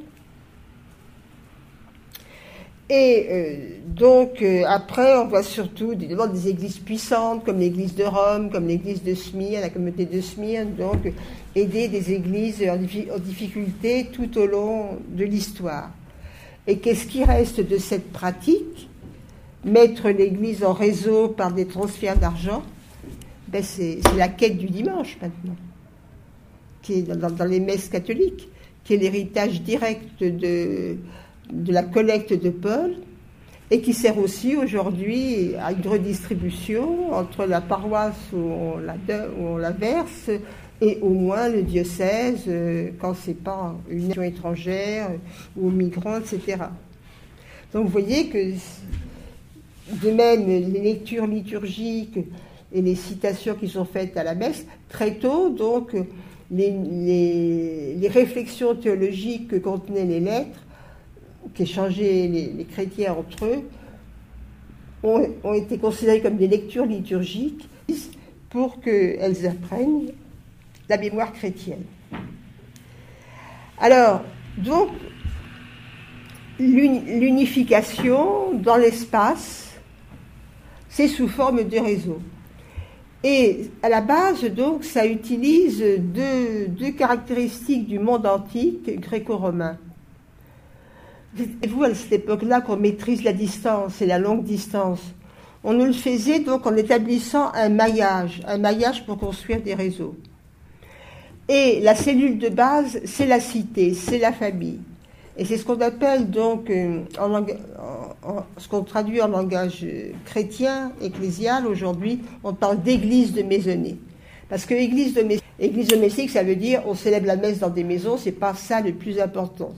Et euh, donc, euh, après, on voit surtout des, des églises puissantes, comme l'église de Rome, comme l'église de Smyrne, la communauté de Smyrne, donc euh, aider des églises en, en difficulté tout au long de l'histoire. Et qu'est-ce qui reste de cette pratique? Mettre l'église en réseau par des transferts d'argent, ben c'est, c'est la quête du dimanche maintenant, qui est dans, dans les messes catholiques, qui est l'héritage direct de... de la collecte de Paul, et qui sert aussi aujourd'hui à une redistribution entre la paroisse où on la, où on la verse et au moins le diocèse quand c'est pas une nation étrangère ou aux migrants, et cetera. Donc vous voyez que de même les lectures liturgiques et les citations qui sont faites à la messe, très tôt, donc les, les, les réflexions théologiques que contenaient les lettres qu'échangeaient les, les chrétiens entre eux ont, ont été considérées comme des lectures liturgiques pour qu'elles apprennent la mémoire chrétienne. Alors, donc, l'unification dans l'espace, c'est sous forme de réseau. Et à la base, donc, ça utilise deux, deux caractéristiques du monde antique gréco-romain. Vous, à cette époque-là, qu'on maîtrise la distance et la longue distance. On nous le faisait donc en établissant un maillage, un maillage pour construire des réseaux. Et la cellule de base, c'est la cité, c'est la famille. Et c'est ce qu'on appelle donc, en langage, en, en, ce qu'on traduit en langage chrétien, ecclésial, aujourd'hui, on parle d'église de maisonnée. Parce que église, de, église domestique, ça veut dire on célèbre la messe dans des maisons, c'est pas ça le plus important.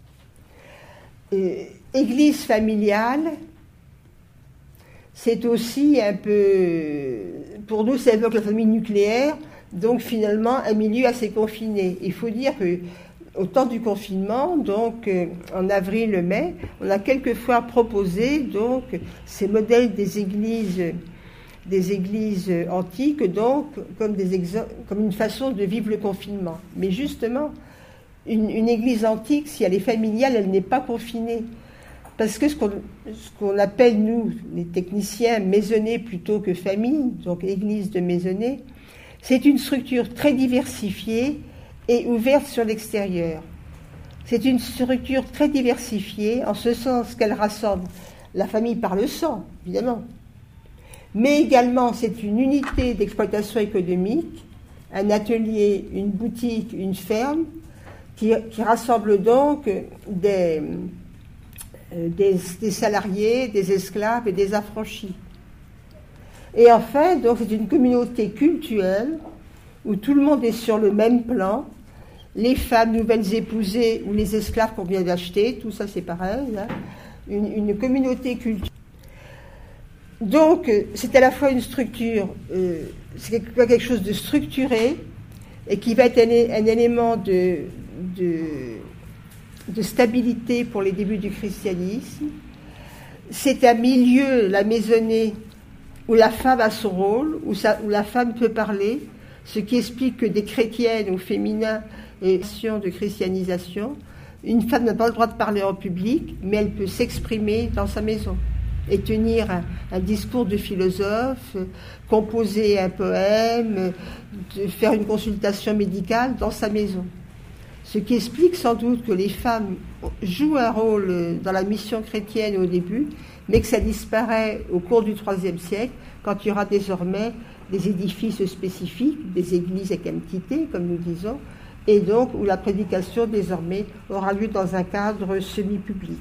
Euh, église familiale, c'est aussi un peu, pour nous, ça évoque la famille nucléaire, donc finalement un milieu assez confiné. Il faut dire que au temps du confinement, donc euh, en avril-mai, on a quelquefois proposé donc ces modèles des églises, des églises antiques, donc comme des exo- comme une façon de vivre le confinement. Mais justement, une, une église antique, si elle est familiale, elle n'est pas confinée. Parce que ce qu'on, ce qu'on appelle, nous, les techniciens, maisonnée plutôt que famille, donc église de maisonnée, c'est une structure très diversifiée et ouverte sur l'extérieur. C'est une structure très diversifiée, en ce sens qu'elle rassemble la famille par le sang, évidemment. Mais également, c'est une unité d'exploitation économique, un atelier, une boutique, une ferme, qui, qui rassemble donc des... Des, des salariés, des esclaves et des affranchis. Et enfin, donc, c'est une communauté cultuelle où tout le monde est sur le même plan, les femmes nouvelles épousées ou les esclaves qu'on vient d'acheter, tout ça c'est pareil, hein, une, une communauté culturelle. Donc c'est à la fois une structure, euh, c'est quelque chose de structuré et qui va être un, un élément de, de, de stabilité pour les débuts du christianisme. C'est un milieu, la maisonnée, où la femme a son rôle, où, ça, où la femme peut parler, ce qui explique que des chrétiennes au féminin et de christianisation, une femme n'a pas le droit de parler en public, mais elle peut s'exprimer dans sa maison et tenir un, un discours de philosophe, composer un poème, de faire une consultation médicale dans sa maison. Ce qui explique sans doute que les femmes jouent un rôle dans la mission chrétienne au début, mais que ça disparaît au cours du troisième siècle, quand il y aura désormais des édifices spécifiques, des églises avec un petit T, comme nous disons, et donc où la prédication désormais aura lieu dans un cadre semi-public.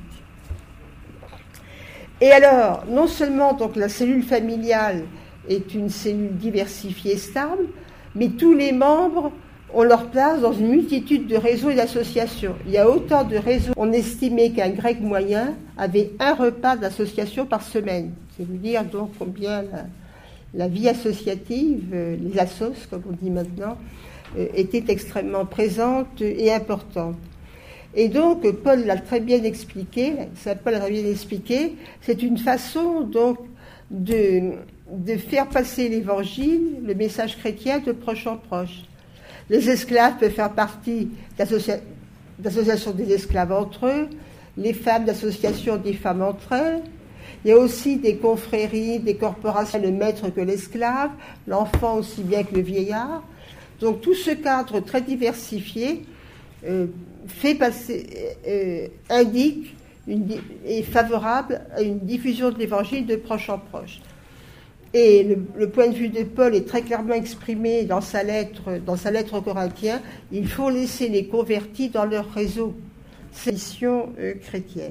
Et alors, non seulement donc la cellule familiale est une cellule diversifiée, stable, mais tous les membres ont leur place dans une multitude de réseaux et d'associations. Il y a autant de réseaux. On estimait qu'un grec moyen avait un repas d'association par semaine. C'est vous dire donc combien la, la vie associative, euh, les assos, comme on dit maintenant, euh, était extrêmement présente et importante. Et donc, Paul l'a très bien expliqué, ça Paul l'a très bien expliqué, c'est une façon donc de, de faire passer l'évangile, le message chrétien, de proche en proche. Les esclaves peuvent faire partie d'associa- d'associations des esclaves entre eux, les femmes d'associations des femmes entre elles. Il y a aussi des confréries, des corporations, le maître que l'esclave, l'enfant aussi bien que le vieillard. Donc tout ce cadre très diversifié euh, fait passer, euh, indique une, est favorable à une diffusion de l'évangile de proche en proche. Et le, le point de vue de Paul est très clairement exprimé dans sa lettre, dans sa lettre aux Corinthiens. Il faut laisser les convertis dans leur réseau, c'est une mission euh, chrétienne.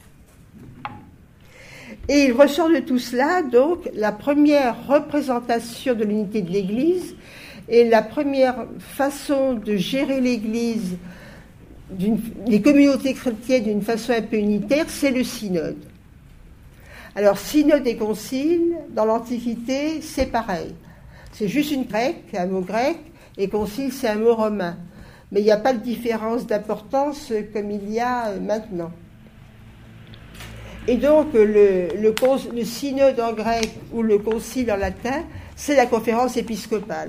Et il ressort de tout cela, donc, la première représentation de l'unité de l'Église et la première façon de gérer l'Église, d'une, les communautés chrétiennes d'une façon un peu unitaire, c'est le synode. Alors, synode et concile, dans l'Antiquité, c'est pareil. C'est juste une grecque, un mot grec, et concile, c'est un mot romain. Mais il n'y a pas de différence d'importance comme il y a maintenant. Et donc, le, le, le synode en grec ou le concile en latin, c'est la conférence épiscopale.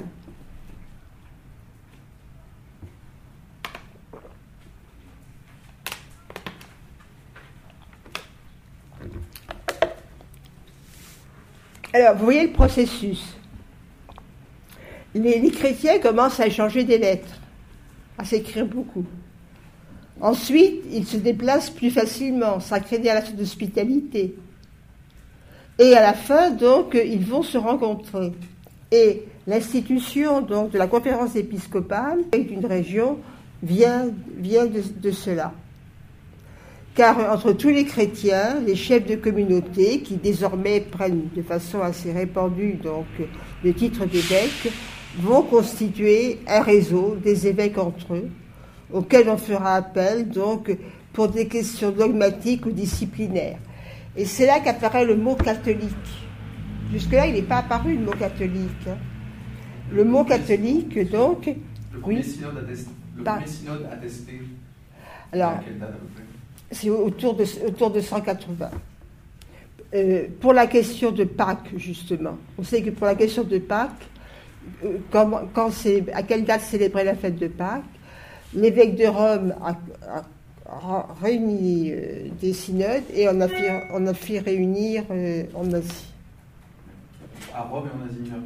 Alors, vous voyez le processus. Les, les chrétiens commencent à échanger des lettres, à s'écrire beaucoup. Ensuite, ils se déplacent plus facilement, ça crée des relations d'hospitalité. Et à la fin, donc, ils vont se rencontrer. Et l'institution donc, de la conférence épiscopale d'une région vient, vient de, de cela. Car entre tous les chrétiens, les chefs de communauté, qui désormais prennent de façon assez répandue donc, le titre d'évêque, vont constituer un réseau des évêques entre eux, auquel on fera appel donc pour des questions dogmatiques ou disciplinaires. Et c'est là qu'apparaît le mot catholique. Jusque-là, il n'est pas apparu le mot catholique. Hein. Le mot catholique, donc... Le premier oui, synode attesté. Le par, premier synode attesté. Alors, à quelle date à peu près ? C'est autour de, autour de cent quatre-vingts. Euh, pour la question de Pâques, justement. On sait que pour la question de Pâques, euh, quand, quand c'est, à quelle date célébrer la fête de Pâques, l'évêque de Rome a, a, a réuni euh, des synodes et on a fait, on a fait réunir euh, en Asie. À Rome et en Asie mineure.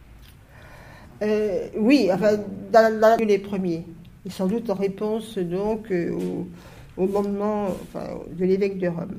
Euh, oui, enfin, dans, dans les premiers. Et sans doute en réponse donc euh, au, au mandement enfin, de l'évêque de Rome.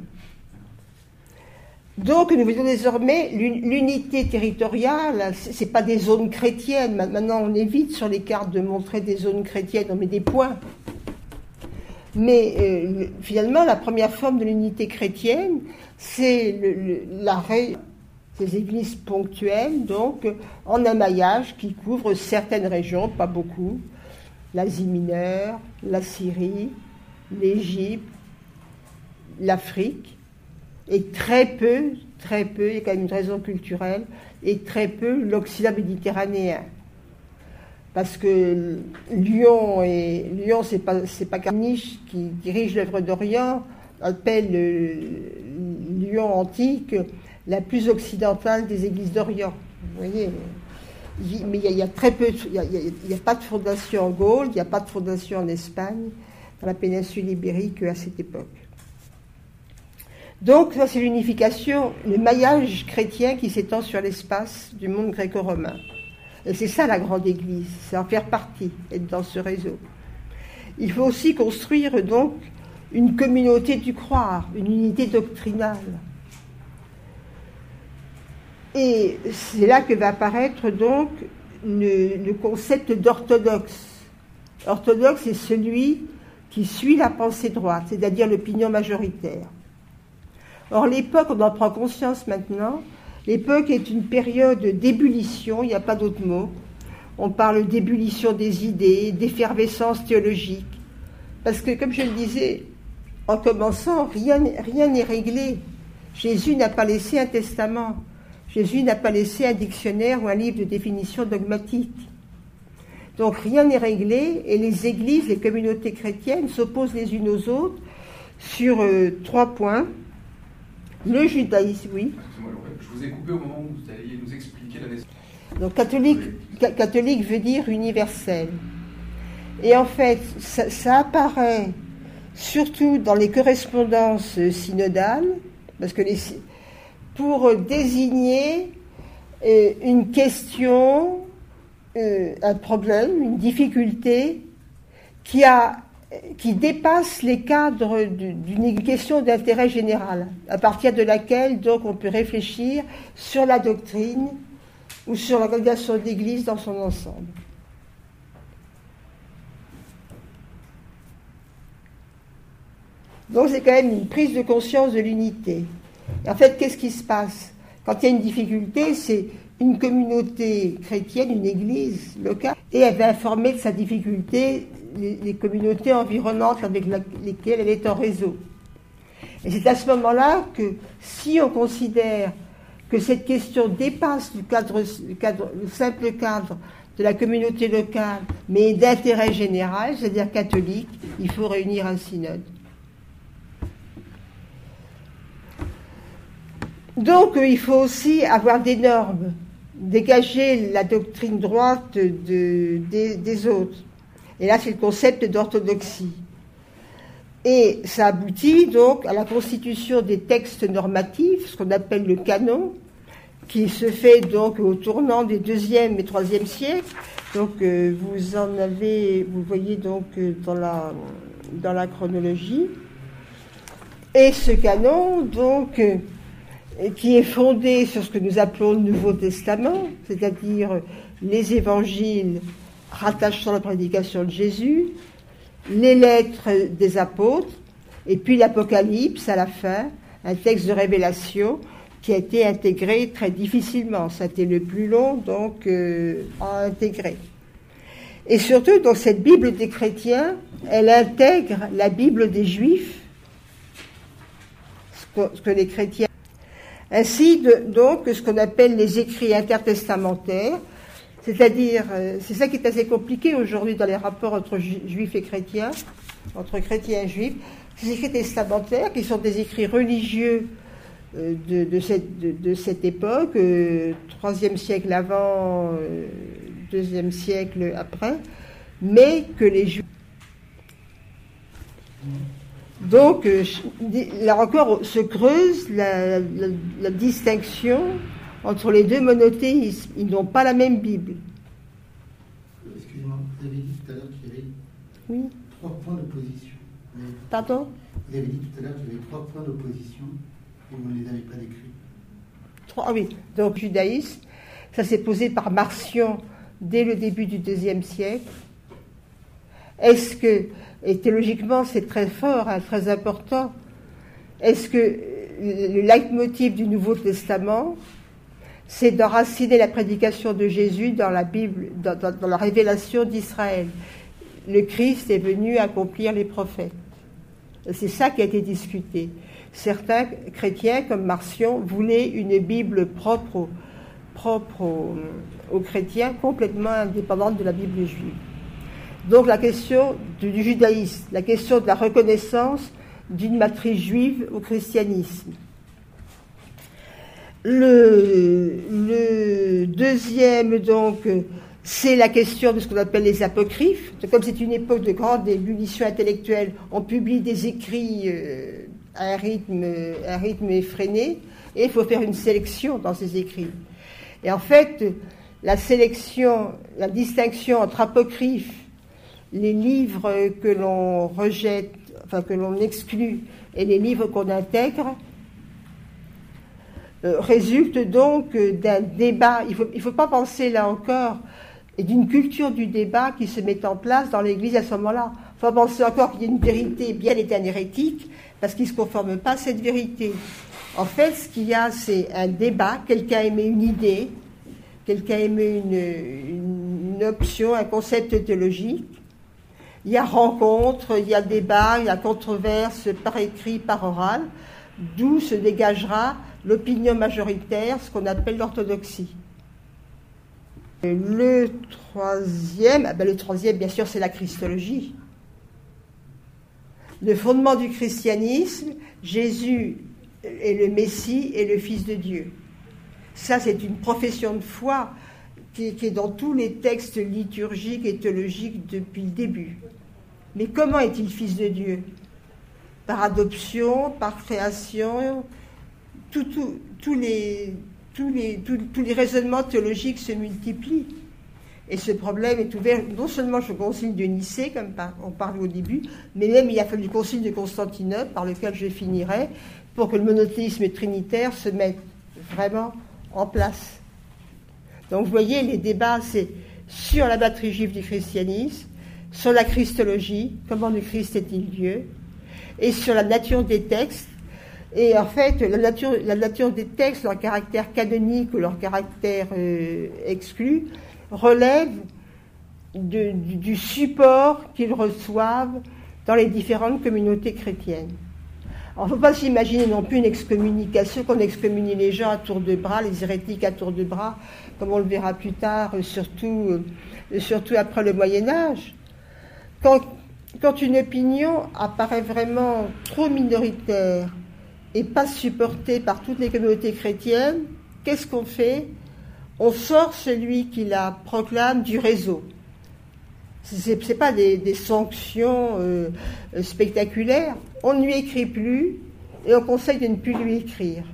Donc, nous voyons désormais l'unité territoriale, ce n'est pas des zones chrétiennes. Maintenant, on évite sur les cartes de montrer des zones chrétiennes, on met des points. Mais euh, finalement, la première forme de l'unité chrétienne, c'est le, le, l'arrêt des églises ponctuelles, donc en un maillage qui couvre certaines régions, pas beaucoup, l'Asie mineure, la Syrie, l'Égypte, l'Afrique, et très peu, très peu, il y a quand même une raison culturelle, et très peu l'Occident méditerranéen. Parce que Lyon, et, Lyon c'est pas, c'est pas Carniche qui dirige l'œuvre d'Orient, appelle euh, Lyon antique la plus occidentale des églises d'Orient. Vous voyez, mais il y, y a très peu, il n'y a, a, a pas de fondation en Gaule, il n'y a pas de fondation en Espagne, dans la péninsule ibérique à cette époque. Donc, ça c'est l'unification, le maillage chrétien qui s'étend sur l'espace du monde gréco-romain. Et c'est ça la grande église, c'est en faire partie, être dans ce réseau. Il faut aussi construire donc une communauté du croire, une unité doctrinale. Et c'est là que va apparaître donc le, le concept d'orthodoxe. Orthodoxe, c'est celui qui suit la pensée droite, c'est-à-dire l'opinion majoritaire. Or, l'époque, on en prend conscience maintenant, l'époque est une période d'ébullition, il n'y a pas d'autre mot. On parle d'ébullition des idées, d'effervescence théologique. Parce que, comme je le disais, en commençant, rien, rien n'est réglé. Jésus n'a pas laissé un testament. Jésus n'a pas laissé un dictionnaire ou un livre de définition dogmatique. Donc rien n'est réglé et les églises, les communautés chrétiennes s'opposent les unes aux autres sur euh, trois points. Le judaïsme, oui. Excusez-moi, je vous ai coupé au moment où vous alliez nous expliquer la naissance. Donc catholique, ca- catholique veut dire universel. Et en fait, ça, ça apparaît surtout dans les correspondances synodales, parce que les, pour désigner euh, une question, euh, un problème, une difficulté qui a qui dépasse les cadres d'une question d'intérêt général, à partir de laquelle donc on peut réfléchir sur la doctrine ou sur l'organisation de l'Église dans son ensemble. Donc c'est quand même une prise de conscience de l'unité. Et en fait, qu'est-ce qui se passe? Quand il y a une difficulté, c'est une communauté chrétienne, une église locale, et elle va informer de sa difficulté les, les communautés environnantes avec la, lesquelles elle est en réseau. Et c'est à ce moment-là que, si on considère que cette question dépasse le, cadre, le, cadre, le simple cadre de la communauté locale, mais d'intérêt général, c'est-à-dire catholique, il faut réunir un synode. Donc, il faut aussi avoir des normes, dégager la doctrine droite de, des, des autres. Et là, c'est le concept d'orthodoxie. Et ça aboutit donc à la constitution des textes normatifs, ce qu'on appelle le canon, qui se fait donc au tournant des deuxième et troisième siècles. Donc, euh, vous en avez, vous voyez donc euh, dans la, dans la chronologie. Et ce canon, donc, euh, qui est fondé sur ce que nous appelons le Nouveau Testament, c'est-à-dire les évangiles rattachant la prédication de Jésus, les lettres des apôtres, et puis l'Apocalypse à la fin, un texte de révélation qui a été intégré très difficilement. Ça a été le plus long, donc, euh, à intégrer. Et surtout, dans cette Bible des chrétiens, elle intègre la Bible des Juifs, ce que, ce que les chrétiens... Ainsi, de, donc, ce qu'on appelle les écrits intertestamentaires, c'est-à-dire, euh, c'est ça qui est assez compliqué aujourd'hui dans les rapports entre ju- juifs et chrétiens, entre chrétiens et juifs, ces écrits testamentaires qui sont des écrits religieux euh, de, de, cette, de, de cette époque, euh, troisième siècle avant, euh, deuxième siècle après, mais que les juifs... Donc, là encore, se creuse la, la, la distinction entre les deux monothéismes. Ils n'ont pas la même Bible. Excusez-moi, vous avez dit tout à l'heure qu'il y avait oui. trois points d'opposition. Pardon? Vous avez dit tout à l'heure qu'il y avait trois points d'opposition et vous ne les avez pas décrits. Trois, ah oui. Donc, judaïsme, ça s'est posé par Marcion dès le début du deuxième siècle. Est-ce que... Et théologiquement, c'est très fort, hein, très important. Est-ce que le leitmotiv du Nouveau Testament, c'est d'enraciner la prédication de Jésus dans la Bible, dans, dans, dans la révélation d'Israël? le Christ est venu accomplir les prophètes. C'est ça qui a été discuté. Certains chrétiens, comme Marcion, voulaient une Bible propre, au, propre aux, aux chrétiens, complètement indépendante de la Bible juive. Donc la question du, du judaïsme, la question de la reconnaissance d'une matrice juive au christianisme. Le, le deuxième, donc, c'est la question de ce qu'on appelle les apocryphes. Comme c'est une époque de grande ébullition intellectuelle, on publie des écrits euh, à un rythme, un rythme effréné, et il faut faire une sélection dans ces écrits. Et en fait, la sélection, la distinction entre apocryphes, les livres que l'on rejette, enfin que l'on exclut, et les livres qu'on intègre, euh, résulte donc d'un débat. Il faut, il faut pas penser là encore, et d'une culture du débat qui se met en place dans l'Église à ce moment-là. Il faut penser encore qu'il y a une vérité bien éternelle hérétique, parce qu'ils ne se conforment pas à cette vérité. En fait, ce qu'il y a, c'est un débat, quelqu'un émet une idée, quelqu'un émet une, une, une option, un concept théologique. Il y a rencontre, il y a débat, il y a controverse par écrit, par oral, d'où se dégagera l'opinion majoritaire, ce qu'on appelle l'orthodoxie. Le troisième, ben le troisième, bien sûr, c'est la christologie. Le fondement du christianisme, Jésus est le Messie et le Fils de Dieu. Ça, c'est une profession de foi qui est, qui est dans tous les textes liturgiques et théologiques depuis le début. Mais comment est-il Fils de Dieu? Par adoption, par création, tout, tout, tous, les, tous, les, tous, tous les raisonnements théologiques se multiplient. Et ce problème est ouvert non seulement au concile de Nicée, comme on parlait au début, mais même il a fallu le concile de Constantinople, par lequel je finirai, pour que le monothéisme trinitaire se mette vraiment en place. Donc vous voyez, les débats, c'est sur la matrice juive du christianisme, sur la christologie, comment le Christ est-il Dieu, et sur la nature des textes. Et en fait, la nature, la nature des textes, leur caractère canonique ou leur caractère euh, exclu, relève de, du, du support qu'ils reçoivent dans les différentes communautés chrétiennes. Alors, il ne faut pas s'imaginer non plus une excommunication, qu'on excommunie les gens à tour de bras, les hérétiques à tour de bras, comme on le verra plus tard, surtout, surtout après le Moyen-Âge. Quand, quand une opinion apparaît vraiment trop minoritaire et pas supportée par toutes les communautés chrétiennes, qu'est-ce qu'on fait? On sort celui qui la proclame du réseau. Ce n'est pas des, des sanctions euh, spectaculaires. On ne lui écrit plus et on conseille de ne plus lui écrire.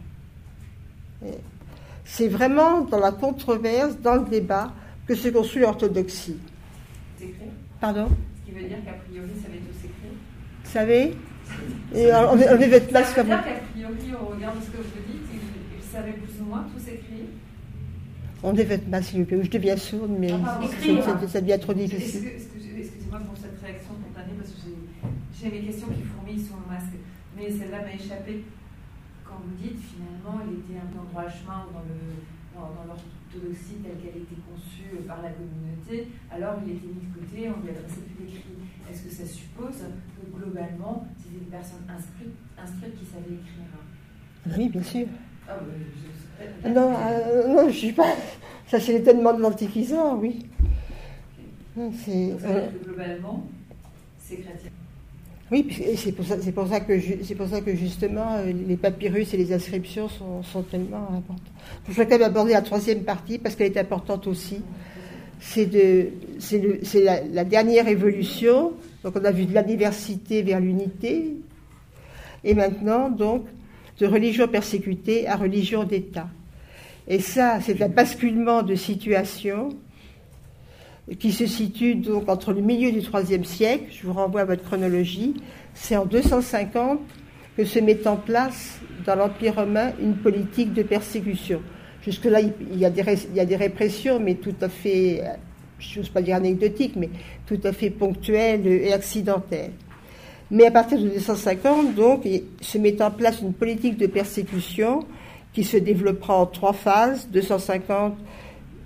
C'est vraiment dans la controverse, dans le débat, que se construit l'orthodoxie. Pardon? Ce qui veut dire qu'a priori, ça va être tous écrit. Vous savez? Et enlevez votre masque Ça comme veut dire qu'a priori, au regard de ce que vous dites, ils savaient plus ou moins tous écrire. Enlevez votre masque, s'il vous plaît. Je deviens sourde, mais Ah, pardon, ça, ça, ça devient trop difficile. Excusez-moi pour cette réaction spontanée, parce que j'ai mes questions qui fourmillent sur mon masque. Mais celle-là m'a échappé. Quand vous dites, finalement, il était un peu en droit chemin dans le... dans, dans l'orthodoxie telle qu'elle était conçue par la communauté, alors il était mis de côté, on lui adressait plus d'écrit. Est-ce que ça suppose que globalement, c'était des personnes instruites, instruites qui savaient écrire? Oui, bien sûr. Ah, bah, je... Non, euh, non, je ne suis pas. Ça, c'est l'étonnement de l'antiquisant, oui. C'est, Donc, ça veut dire que globalement, c'est chrétien. Oui, c'est pour ça, c'est pour ça que c'est pour ça que justement les papyrus et les inscriptions sont, sont tellement importants. Je voudrais quand même aborder la troisième partie parce qu'elle est importante aussi. C'est de, c'est, le, c'est la, la dernière évolution. Donc on a vu de la diversité vers l'unité, et maintenant donc de religion persécutée à religion d'État. Et ça, c'est un basculement de situation qui se situe donc entre le milieu du troisième siècle, je vous renvoie à votre chronologie, c'est en deux cent cinquante que se met en place dans l'Empire romain une politique de persécution. Jusque-là, il y a des, il y a des répressions, mais tout à fait, je n'ose pas dire anecdotiques, mais tout à fait ponctuelles et accidentelles. Mais à partir de deux cent cinquante, donc, il se met en place une politique de persécution qui se développera en trois phases, deux cent cinquante,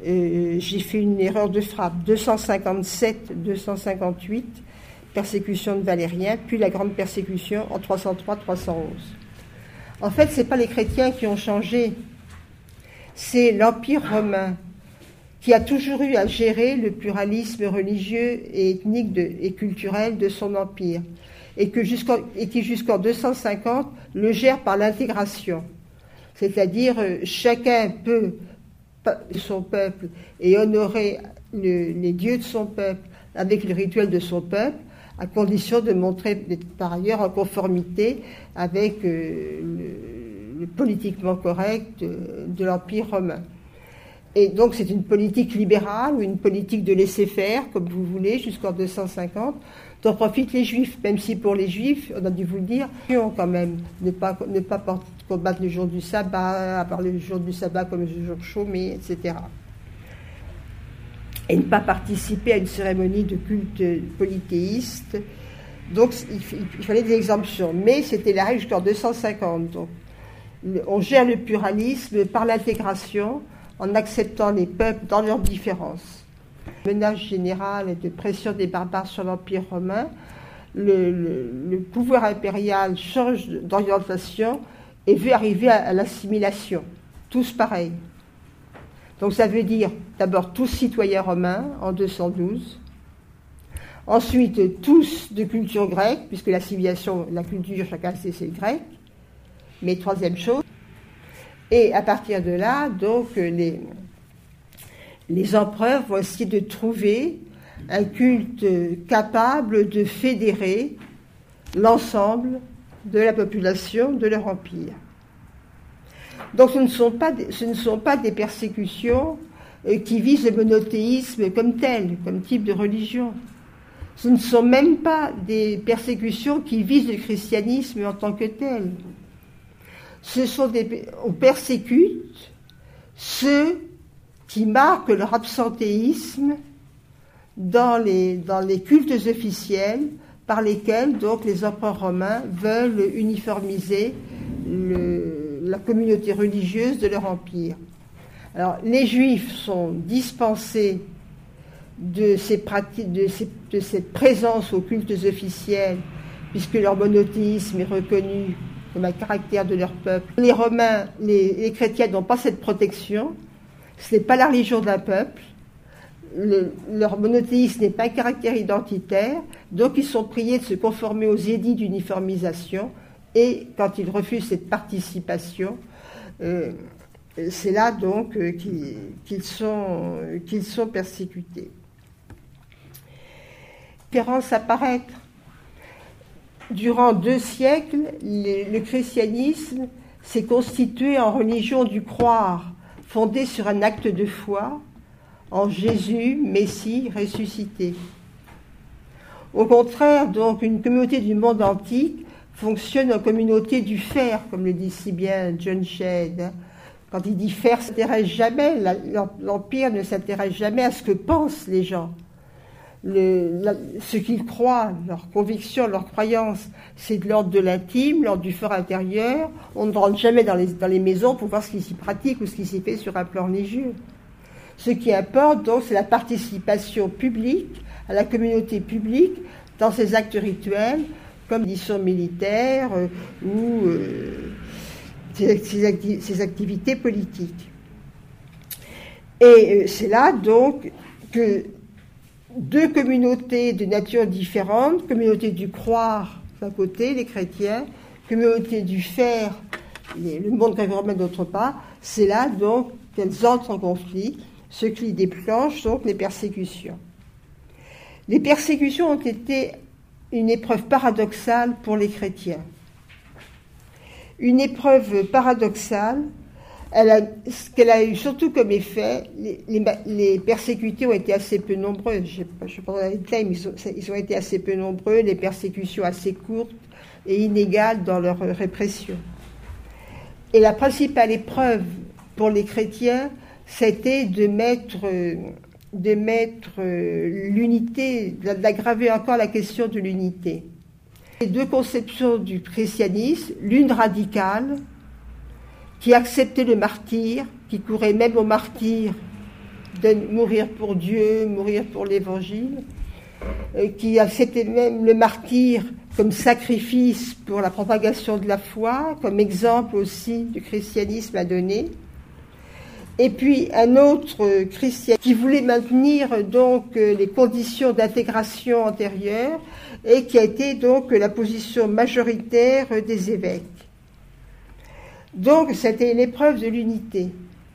euh, j'ai fait une erreur de frappe, deux cent cinquante-sept deux cent cinquante-huit, persécution de Valérien, puis la grande persécution en trois cent trois trois cent onze. En fait, ce n'est pas les chrétiens qui ont changé, c'est l'Empire romain qui a toujours eu à gérer le pluralisme religieux et ethnique de, et culturel de son empire, et, que jusqu'en, et qui jusqu'en deux cent cinquante le gère par l'intégration. C'est-à-dire, euh, chacun peut, son peuple, et honorer le, les dieux de son peuple avec le rituel de son peuple, à condition de montrer par ailleurs en conformité avec euh, le, le politiquement correct de, de l'Empire romain. Et donc c'est une politique libérale ou une politique de laisser-faire, comme vous voulez, jusqu'en deux cent cinquante, dont profitent les Juifs, même si pour les Juifs, on a dû vous le dire, quand même, ne pas, ne pas combattre le jour du sabbat, à part le jour du sabbat comme le jour chômé, et cetera. Et ne pas participer à une cérémonie de culte polythéiste. Donc il, il fallait des exemptions, mais c'était la règle jusqu'en deux cent cinquante. Donc, on gère le pluralisme par l'intégration, en acceptant les peuples dans leurs différences. Menace générale et de pression des barbares sur l'Empire romain, le, le, le pouvoir impérial change d'orientation et veut arriver à, à l'assimilation, tous pareils. Donc ça veut dire d'abord tous citoyens romains en deux cent douze, ensuite tous de culture grecque, puisque la civilisation, la culture, chacun sait c'est le grec, mais troisième chose, et à partir de là, donc, les, les empereurs vont essayer de trouver un culte capable de fédérer l'ensemble de la population de leur empire. Donc ce ne sont pas, ce ne sont pas des persécutions qui visent le monothéisme comme tel, comme type de religion. Ce ne sont même pas des persécutions qui visent le christianisme en tant que tel. Ce sont des, on persécute ceux qui marquent leur absentéisme dans les, dans les cultes officiels par lesquels donc les empereurs romains veulent uniformiser le, la communauté religieuse de leur empire. Alors les Juifs sont dispensés de, ces pratiques, de, ces, de cette présence aux cultes officiels puisque leur monothéisme est reconnu comme un caractère de leur peuple. Les Romains, les, les chrétiens n'ont pas cette protection. Ce n'est pas la religion d'un peuple. Le, leur monothéisme n'est pas un caractère identitaire. Donc ils sont priés de se conformer aux édits d'uniformisation. Et quand ils refusent cette participation, euh, c'est là donc euh, qu'ils, qu'ils, sont, euh, qu'ils sont persécutés. Différence apparaître. Durant deux siècles, le christianisme s'est constitué en religion du croire, fondée sur un acte de foi en Jésus, Messie, ressuscité. Au contraire, donc, une communauté du monde antique fonctionne en communauté du faire, comme le dit si bien John Shade. Quand il dit faire, ne s'intéresse jamais, l'Empire ne s'intéresse jamais à ce que pensent les gens. Le, la, ce qu'ils croient, leurs convictions, leurs croyances, c'est de l'ordre de l'intime, l'ordre du fort intérieur. On ne rentre jamais dans les, dans les maisons pour voir ce qui s'y pratique ou ce qui s'y fait sur un plan religieux. Ce qui importe, donc, c'est la participation publique, à la communauté publique, dans ces actes rituels, comme l'édition militaire euh, ou euh, ces, ces, acti- ces activités politiques. Et euh, c'est là, donc, que deux communautés de nature différente, communauté du croire d'un côté, les chrétiens, communauté du faire, les, le monde grec-romain d'autre part, c'est là donc qu'elles entrent en conflit, ce qui déclenche donc les persécutions. Les persécutions ont été une épreuve paradoxale pour les chrétiens. Une épreuve paradoxale, elle a, ce qu'elle a eu surtout comme effet, les, les, les persécutés ont été assez peu nombreux. Je ne vais pas dans les détails, mais ils ont, ils ont été assez peu nombreux, les persécutions assez courtes et inégales dans leur répression. Et la principale épreuve pour les chrétiens, c'était de mettre, de mettre l'unité, d'aggraver encore la question de l'unité. Les deux conceptions du christianisme, l'une radicale, qui acceptait le martyre, qui courait même au martyre de mourir pour Dieu, mourir pour l'Évangile, euh, qui acceptait même le martyre comme sacrifice pour la propagation de la foi, comme exemple aussi du christianisme à donner. Et puis un autre chrétien qui voulait maintenir donc les conditions d'intégration antérieures et qui a été donc la position majoritaire des évêques. Donc c'était l'épreuve de l'unité,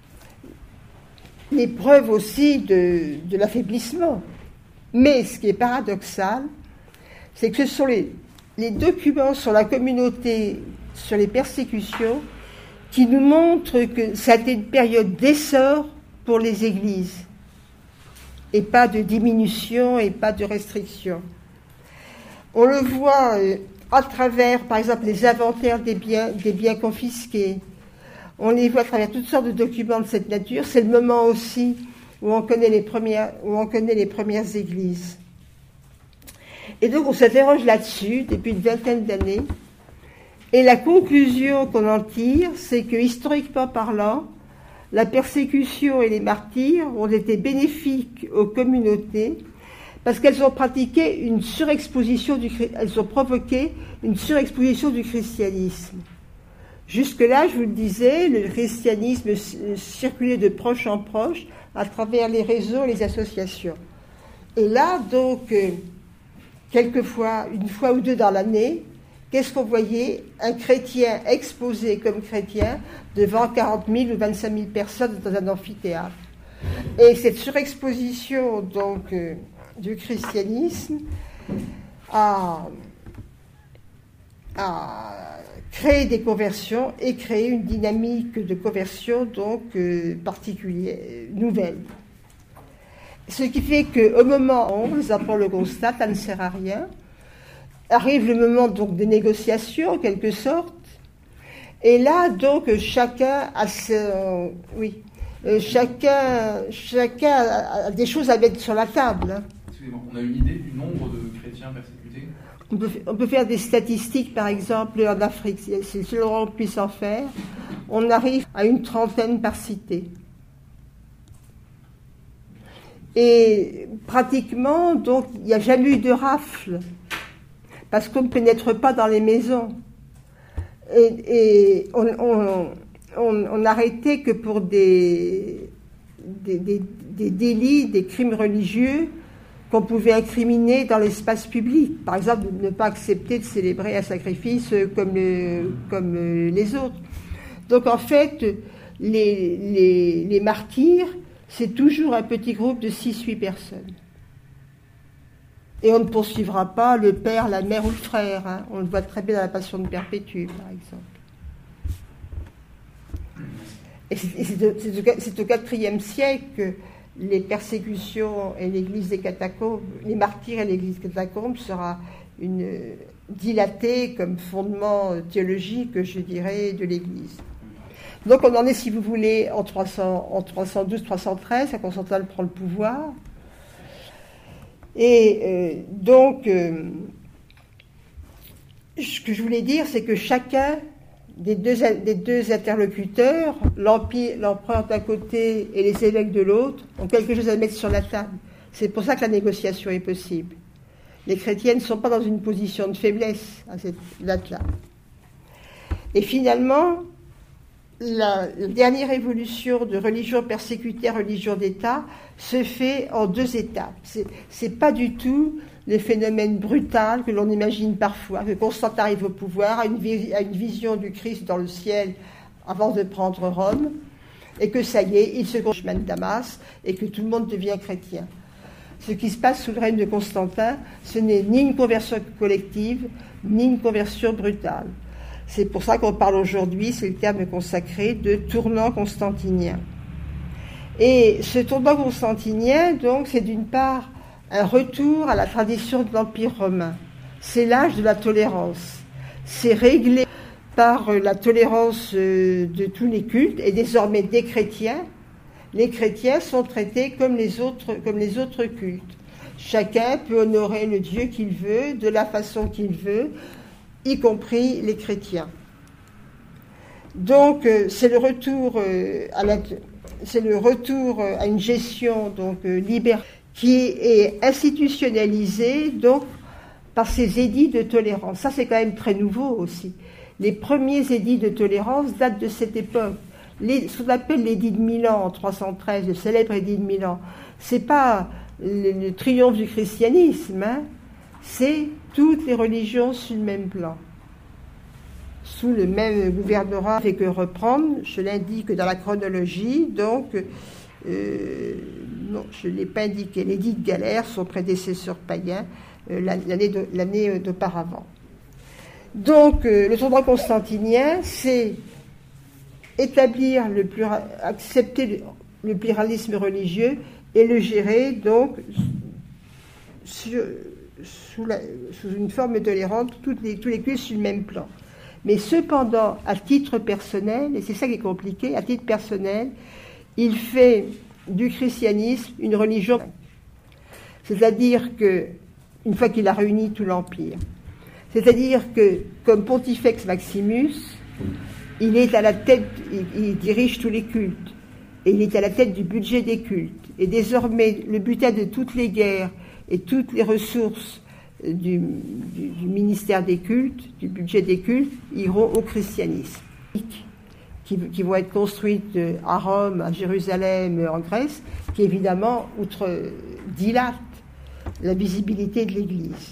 l'épreuve aussi de, de l'affaiblissement. Mais ce qui est paradoxal, c'est que ce sont les, les documents sur la communauté, sur les persécutions, qui nous montrent que ça a été une période d'essor pour les églises, et pas de diminution et pas de restriction. On le voit à travers, par exemple, les inventaires des biens, des biens confisqués. On les voit à travers toutes sortes de documents de cette nature. C'est le moment aussi où on connaît les premières, où on connaît les premières églises. Et donc on s'interroge là-dessus depuis une vingtaine d'années. Et la conclusion qu'on en tire, c'est que, historiquement parlant, la persécution et les martyrs ont été bénéfiques aux communautés parce qu'elles ont pratiqué une surexposition du, elles ont provoqué une surexposition du christianisme. Jusque-là, je vous le disais, le christianisme circulait de proche en proche à travers les réseaux et les associations. Et là, donc, quelquefois, une fois ou deux dans l'année, qu'est-ce qu'on voyait? Un chrétien exposé comme chrétien devant quarante mille ou vingt-cinq mille personnes dans un amphithéâtre. Et cette surexposition donc, euh, du christianisme a, a créé des conversions et créé une dynamique de conversion donc euh, particulière, nouvelle. Ce qui fait qu'au moment où les apôtres le constatent, ça ne sert à rien. Arrive le moment donc des négociations, en quelque sorte, et là donc chacun a ce, oui, chacun, chacun a des choses à mettre sur la table. Hein. Excusez-moi, on a une idée du nombre de chrétiens persécutés? On peut, on peut faire des statistiques, par exemple, en Afrique, si on puisse en faire. On arrive à une trentaine par cité. Et pratiquement, donc, il n'y a jamais eu de rafle. Parce qu'on ne pénètre pas dans les maisons. Et, et on, on, on, on n'arrêtait que pour des, des, des, des délits, des crimes religieux qu'on pouvait incriminer dans l'espace public. Par exemple, de ne pas accepter de célébrer un sacrifice comme, le, comme les autres. Donc en fait, les, les, les martyrs, c'est toujours un petit groupe de six huit personnes. Et on ne poursuivra pas le père, la mère ou le frère. Hein. On le voit très bien dans la Passion de Perpétue, par exemple. Et c'est, et c'est, de, c'est, de, c'est au quatrième siècle que les persécutions et l'église des catacombes, les martyrs et l'église des catacombes sera une, dilatée comme fondement théologique, je dirais, de l'église. Donc on en est, si vous voulez, en, trois cents, en trois cent douze trois cent treize, quand Constantin prend le pouvoir. Et euh, donc, euh, ce que je voulais dire, c'est que chacun des deux, des deux interlocuteurs, l'empereur d'un côté et les évêques de l'autre, ont quelque chose à mettre sur la table. C'est pour ça que la négociation est possible. Les chrétiens ne sont pas dans une position de faiblesse à cette date-là. Et finalement, la, la dernière évolution de religion persécutée à religion d'État se fait en deux étapes. C'est, c'est pas du tout le phénomène brutal que l'on imagine parfois, que Constantin arrive au pouvoir, a une, a une vision du Christ dans le ciel avant de prendre Rome, et que ça y est, il se chemin de Damas, et que tout le monde devient chrétien. Ce qui se passe sous le règne de Constantin, ce n'est ni une conversion collective, ni une conversion brutale. C'est pour ça qu'on parle aujourd'hui, c'est le terme consacré, de tournant constantinien. Et ce tournant constantinien, donc, c'est d'une part un retour à la tradition de l'Empire romain. C'est l'âge de la tolérance. C'est réglé par la tolérance de tous les cultes, et désormais des chrétiens. Les chrétiens sont traités comme les autres, comme les autres cultes. Chacun peut honorer le Dieu qu'il veut, de la façon qu'il veut, y compris les chrétiens. Donc, c'est le retour à la, c'est le retour à une gestion donc libérale qui est institutionnalisée donc par ces édits de tolérance. Ça, c'est quand même très nouveau aussi. Les premiers édits de tolérance datent de cette époque. Les, ce qu'on appelle l'édit de Milan en trois cent treize, le célèbre édit de Milan, c'est pas le, le triomphe du christianisme, hein, c'est toutes les religions sur le même plan, sous le même gouvernorat. Fait que reprendre, je l'indique dans la chronologie, donc euh, non, je ne l'ai pas indiqué. L'édit de Galère, son prédécesseur païen, euh, l'année, de, l'année d'auparavant. Donc, euh, le tournant constantinien, c'est établir le plura, accepter le, le pluralisme religieux et le gérer donc sur, sous, la, sous une forme tolérante, toutes les, tous les cultes sur le même plan. Mais cependant, à titre personnel, et c'est ça qui est compliqué, à titre personnel, il fait du christianisme une religion. C'est-à-dire que, une fois qu'il a réuni tout l'Empire, c'est-à-dire que, comme Pontifex Maximus, il est à la tête, il, il dirige tous les cultes, et il est à la tête du budget des cultes. Et désormais, le butin de toutes les guerres et toutes les ressources du, du, du ministère des cultes, du budget des cultes, iront au christianisme, qui, qui vont être construites à Rome, à Jérusalem, en Grèce, qui évidemment, outre, dilate la visibilité de l'Église.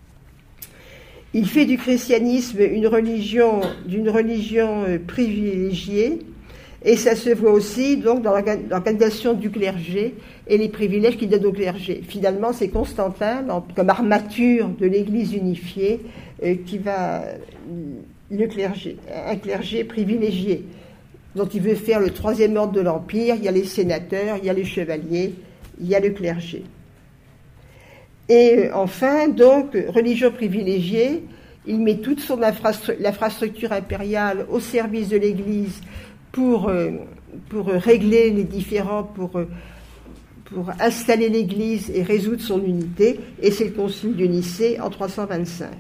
Il fait du christianisme une religion, d'une religion privilégiée, et ça se voit aussi donc dans l'organisation du clergé et les privilèges qu'il donne au clergé. Finalement, c'est Constantin, comme armature de l'Église unifiée, qui va le clergé, un clergé privilégié, dont il veut faire le troisième ordre de l'Empire. Il y a les sénateurs, il y a les chevaliers, il y a le clergé. Et enfin, donc, religion privilégiée, il met toute son infrastru- l'infrastructure impériale au service de l'Église pour, euh, pour régler les différends, pour, pour installer l'Église et résoudre son unité, et c'est le concile de Nicée en trois cent vingt-cinq.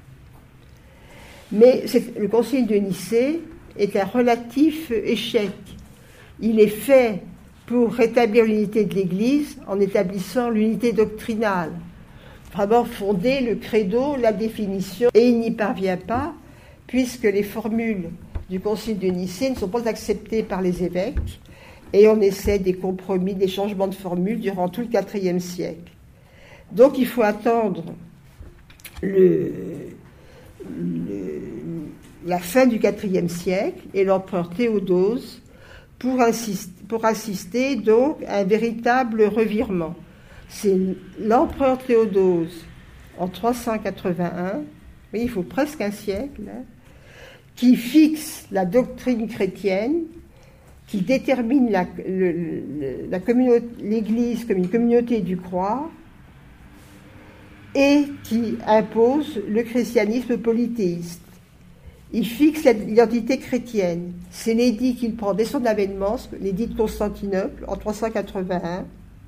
Mais c'est, le concile de Nicée est un relatif échec. Il est fait pour rétablir l'unité de l'Église en établissant l'unité doctrinale. Vraiment fonder le credo, la définition, et il n'y parvient pas, puisque les formules du concile de Nicée ne sont pas acceptées par les évêques, et on essaie des compromis, des changements de formules durant tout le quatrième siècle. Donc il faut attendre le, le, la fin du quatrième siècle et l'empereur Théodose pour, insiste, pour assister donc à un véritable revirement. C'est l'empereur Théodose en trois cent quatre-vingt-un, oui, il faut presque un siècle, hein, qui fixe la doctrine chrétienne, qui détermine la, le, le, la communauté, l'Église comme une communauté du croire, et qui impose le christianisme polythéiste. Il fixe l'identité chrétienne. C'est l'édit qu'il prend dès son avènement, l'édit de Constantinople en trois cent quatre-vingt-un,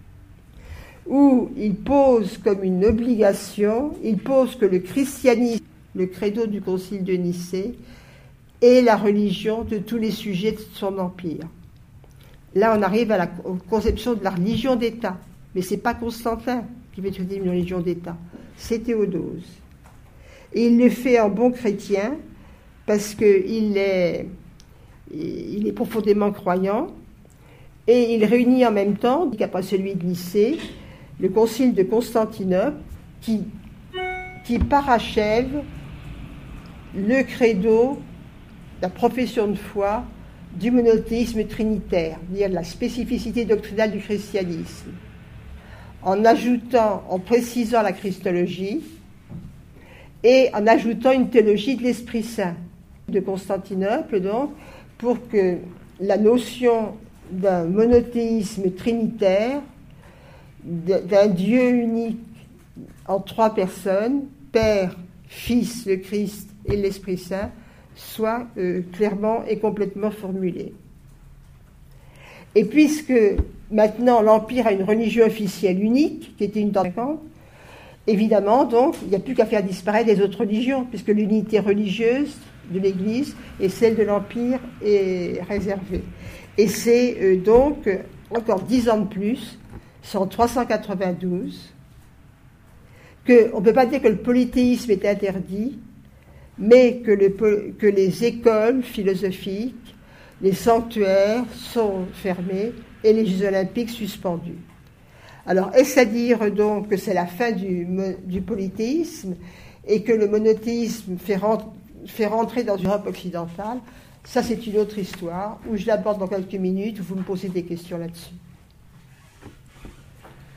où il pose comme une obligation, il pose que le christianisme, le credo du concile de Nicée, est la religion de tous les sujets de son empire. Là, on arrive à la conception de la religion d'État, mais c'est pas Constantin qui veut traiter une religion d'État, c'est Théodose. Et il le fait en bon chrétien, parce qu'il est, il est profondément croyant, et il réunit en même temps, qu'après celui de Nicée, le concile de Constantinople, qui, qui parachève le credo, la profession de foi du monothéisme trinitaire, c'est-à-dire la spécificité doctrinale du christianisme, en ajoutant, en précisant la christologie et en ajoutant une théologie de l'Esprit Saint de Constantinople, donc, pour que la notion d'un monothéisme trinitaire, d'un Dieu unique en trois personnes, Père, Fils, le Christ et l'Esprit Saint, soit euh, clairement et complètement formulée. Et puisque maintenant l'Empire a une religion officielle unique, qui était une dans cinquante, évidemment, donc, il n'y a plus qu'à faire disparaître les autres religions, puisque l'unité religieuse de l'Église et celle de l'Empire est réservée. Et c'est euh, donc encore dix ans de plus, c'est en trois cent quatre-vingt-douze, que, on ne peut pas dire que le polythéisme est interdit, mais que, le, que les écoles philosophiques, les sanctuaires sont fermés et les Jeux olympiques suspendus. Alors, est-ce à dire donc que c'est la fin du, du polythéisme et que le monothéisme fait, rent, fait rentrer dans une Europe occidentale? Ça, c'est une autre histoire où je l'aborde dans quelques minutes, où vous me posez des questions là-dessus.